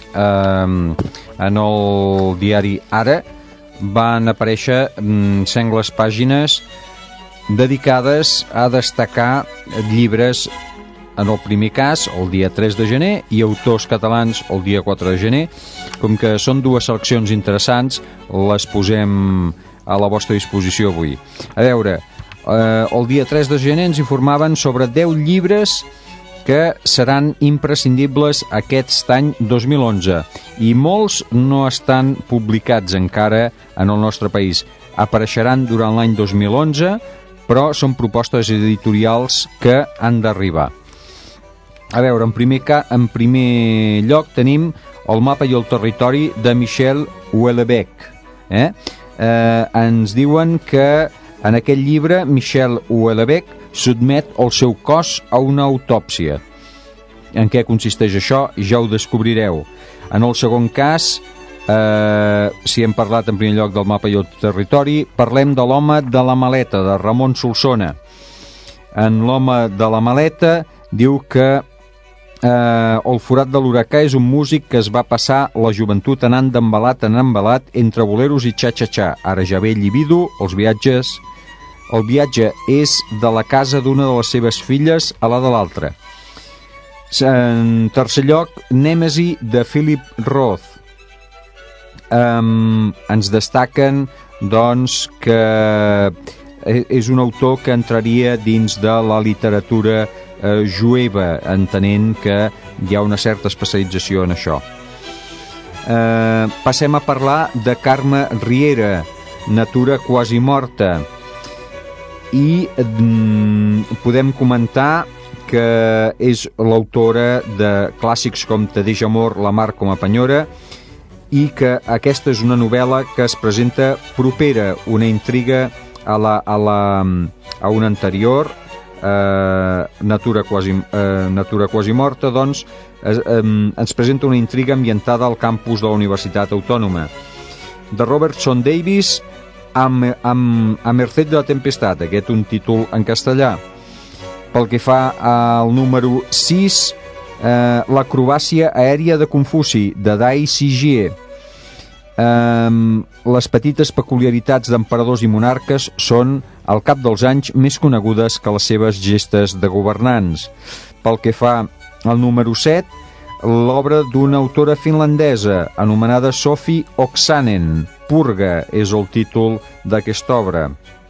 A: en el diari Ara van aparèixer sengles pàgines dedicades a destacar llibres, en el primer cas el dia 3 de gener i autors catalans el dia 4 de gener. Com que són dues seleccions interessants, les posem a la vostra disposició avui. A veure, el dia 3 de gener ens informaven sobre 10 llibres que seran imprescindibles aquest any 2011, i molts no estan publicats encara en el nostre país. Apareixeran durant l'any 2011, però són propostes editorials que han d'arribar. A veure, en primer lloc tenim El mapa i el territori de Michel Houellebecq. Ens diuen que En aquest llibre, Michel Houellebecq sotmet el seu cos a una autòpsia. En què consisteix això? Ja ho descobrireu. En el segon cas, si hem parlat en primer lloc del mapa i el territori, parlem de l'home de la maleta, de Ramon Solsona. En l'home de la maleta diu que el forat de l'huracà és un músic que es va passar la joventut anant d'embalat en embalat entre boleros i xa-xa-xa. Ara ja ve llibido, els viatges... El viatge és de la casa d'una de les seves filles a la de l'altra. En tercer lloc, Nèmesi de Philip Roth. Ens destaquen, doncs, que és un autor que entraria dins de la literatura jueva, entenent que hi ha una certa especialització en això. Passem a parlar de Carme Riera, Natura quasi morta. I podem comentar que és l'autora de clàssics com Te deixa amor, La mar com a penyora, i que aquesta és una novel·la que es presenta propera, una intriga a una anterior, Natura quasi morta, doncs ens presenta una intriga ambientada al campus de la Universitat Autònoma. De Robertson Davies, a merced de la tempestat, aquest un títol en castellà. Pel que fa al número 6, l'acrobàcia aèria de Confuci, de Dai Sigie. Les petites peculiaritats d'emperadors i monarques són, al cap dels anys, més conegudes que les seves gestes de governants. Pel que fa al número 7, l'obra d'una autora finlandesa anomenada Sophie Oksanen, Purga és el títol d'aquesta obra.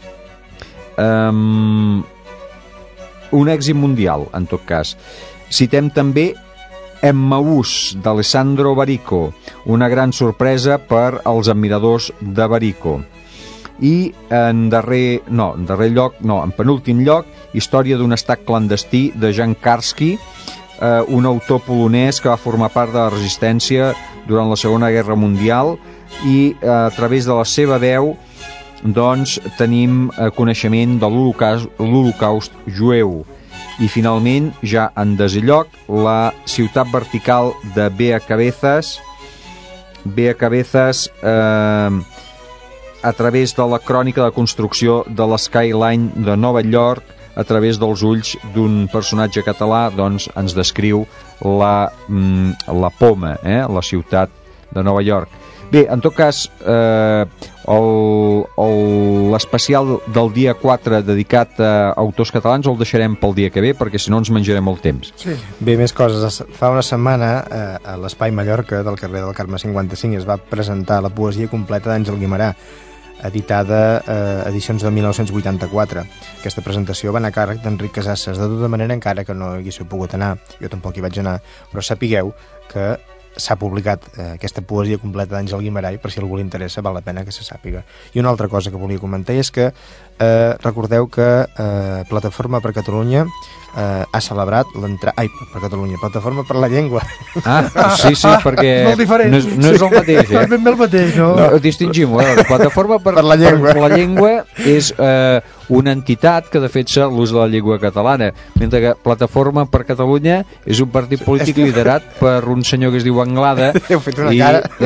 A: Un èxit mundial, en tot cas. Citem també Emmaús, d'Alessandro Barico, una gran sorpresa per als admiradors de Barico. I en penúltim lloc, Història d'un estat clandestí, de Jan Karski, un autor polonès que va formar part de la resistència durant la Segona Guerra Mundial, i a través de la seva veu doncs tenim coneixement de l'Holocaust jueu. I finalment, ja en desè lloc, La ciutat vertical de Bea Cabezas, a través de la crònica de construcció de l'Skyline de Nova York, a través dels ulls d'un personatge català, doncs ens descriu la Poma, la ciutat de Nova York. Bé, en tot cas, l'especial del dia 4 dedicat a autors catalans el deixarem pel dia que ve, perquè si no ens menjarem el temps.
C: Sí. Bé, més coses. Fa una setmana a l'Espai Mallorca del carrer del Carme 55 es va presentar la poesia completa d'Àngel Guimerà, editada edicions de 1984. Aquesta presentació va anar a càrrec d'Enric Casasses. De tota manera, encara que no hi haguéssiu pogut anar, jo tampoc hi vaig anar, però sapigueu que s'ha publicat aquesta poesia completa d'Àngel Guimerà i per si a algú li interessa val la pena que se sàpiga. I una altra cosa que volia comentar és que recordeu que Plataforma per Catalunya ha celebrat Plataforma per la Llengua.
A: Sí, perquè no és el mateix,
D: No és ben bé el mateix, no?
A: Distingim-ho, Plataforma per la Llengua és una entitat que defensa l'ús de la llengua catalana, mentre que Plataforma per Catalunya és un partit polític liderat per un senyor que es diu Anglada i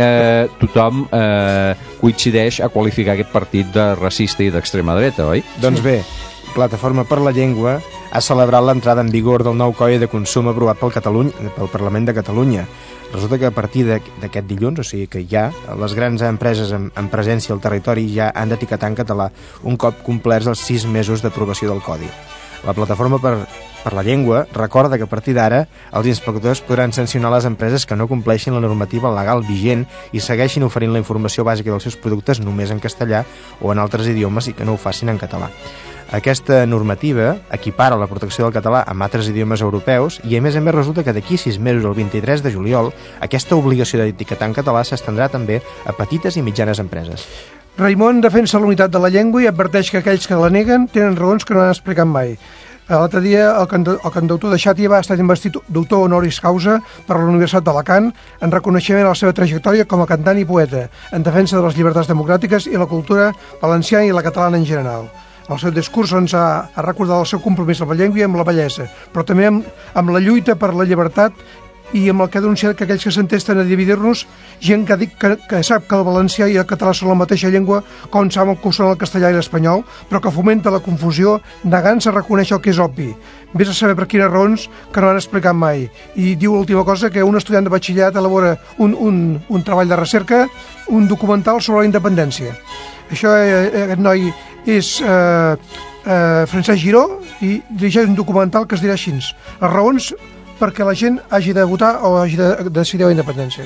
A: tothom coincideix a qualificar aquest partit de racista i d'extrema dreta, oi?
C: Doncs bé, Plataforma per la Llengua ha celebrat l'entrada en vigor del nou Codi de Consum aprovat pel Parlament de Catalunya. Resulta que a partir d'aquest dilluns, o sigui que ja les grans empreses en presència al territori ja han d'etiquetar en català un cop complerts els 6 mesos d'aprovació del Codi. La Plataforma per la Llengua recorda que a partir d'ara els inspectors podran sancionar les empreses que no compleixin la normativa legal vigent i segueixin oferint la informació bàsica dels seus productes només en castellà o en altres idiomes i que no ho facin en català. Aquesta normativa equipara la protecció del català amb altres idiomes europeus i a més resulta que d'aquí 6 mesos, el 23 de juliol, aquesta obligació d'etiquetar en català s'estendrà també a petites i mitjanes empreses.
D: Raimon defensa la unitat de la llengua i adverteix que aquells que la neguen tenen raons que no han explicat mai. L'altre dia el cantautor de Xàtiva va estar investit doctor honoris causa per la Universitat d'Alacant en reconeixement a la seva trajectòria com a cantant i poeta, en defensa de les llibertats democràtiques i la cultura valenciana i la catalana en general. El seu discurs ens ha recordat el seu compromís amb la llengua i amb la bellesa, però també amb la lluita per la llibertat i amb el que ha denunciat que aquells que s'entesten a dividir-nos, gent que ha dit que sap que el valencià i el català són la mateixa llengua com saben que ho són el castellà i l'espanyol, però que fomenta la confusió negant-se a reconèixer el que és obvi. Vés a saber per quines raons que no han explicat mai. I diu l'última cosa que un estudiant de batxillerat elabora un treball de recerca, un documental sobre la independència. Això, aquest noi és Francesc Giró i dirigeix un documental que es dirà així: les raons perquè la gent hagi de votar o hagi de decidir la independència.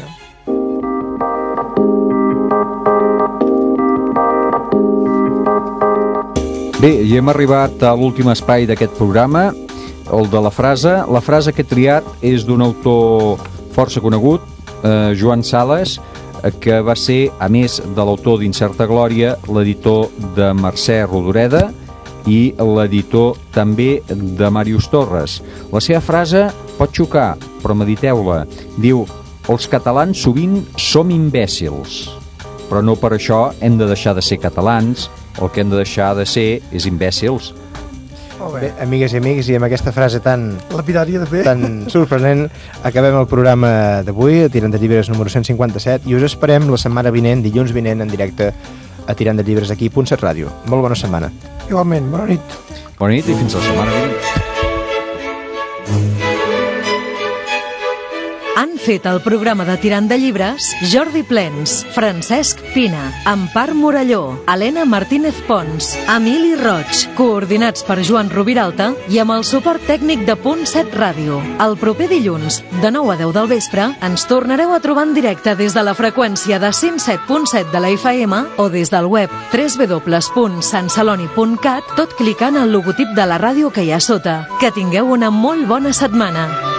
A: Bé, i hem arribat a l'últim espai d'aquest programa, el de la frase. La frase que he triat és d'un autor força conegut, Joan Sales, que va ser, a més de l'autor d'Incerta Glòria, l'editor de Mercè Rodoreda i l'editor també de Màrius Torres. La seva frase pot xocar, però mediteu-la. Diu: els catalans sovint som imbècils, però no per això hem de deixar de ser catalans. El que hem de deixar de ser és imbècils.
C: Bé, amigues i amics, i amb aquesta frase tan
D: lapidària,
C: tan sorprenent, acabem el programa d'avui, a Tirant de Llibres número 157, i us esperem la setmana vinent, dilluns vinent, en directe a Tirant de Llibres aquí, .7 Ràdio. Molt bona setmana.
D: Igualment, bona nit.
A: Bona nit i fins la setmana vinent.
G: Han fet el programa de Tirant de Llibres Jordi Plens, Francesc Pina, Empar Morelló, Helena Martínez Pons, Emili Roig, coordinats per Joan Rubiralta i amb el suport tècnic de .7 Ràdio. El proper dilluns, de 9 a 10 del vespre, ens tornareu a trobar en directe des de la freqüència de 107.7 de la FM o des del web www.santceloni.cat, tot clicant el logotip de la ràdio que hi ha sota. Que tingueu una molt bona setmana.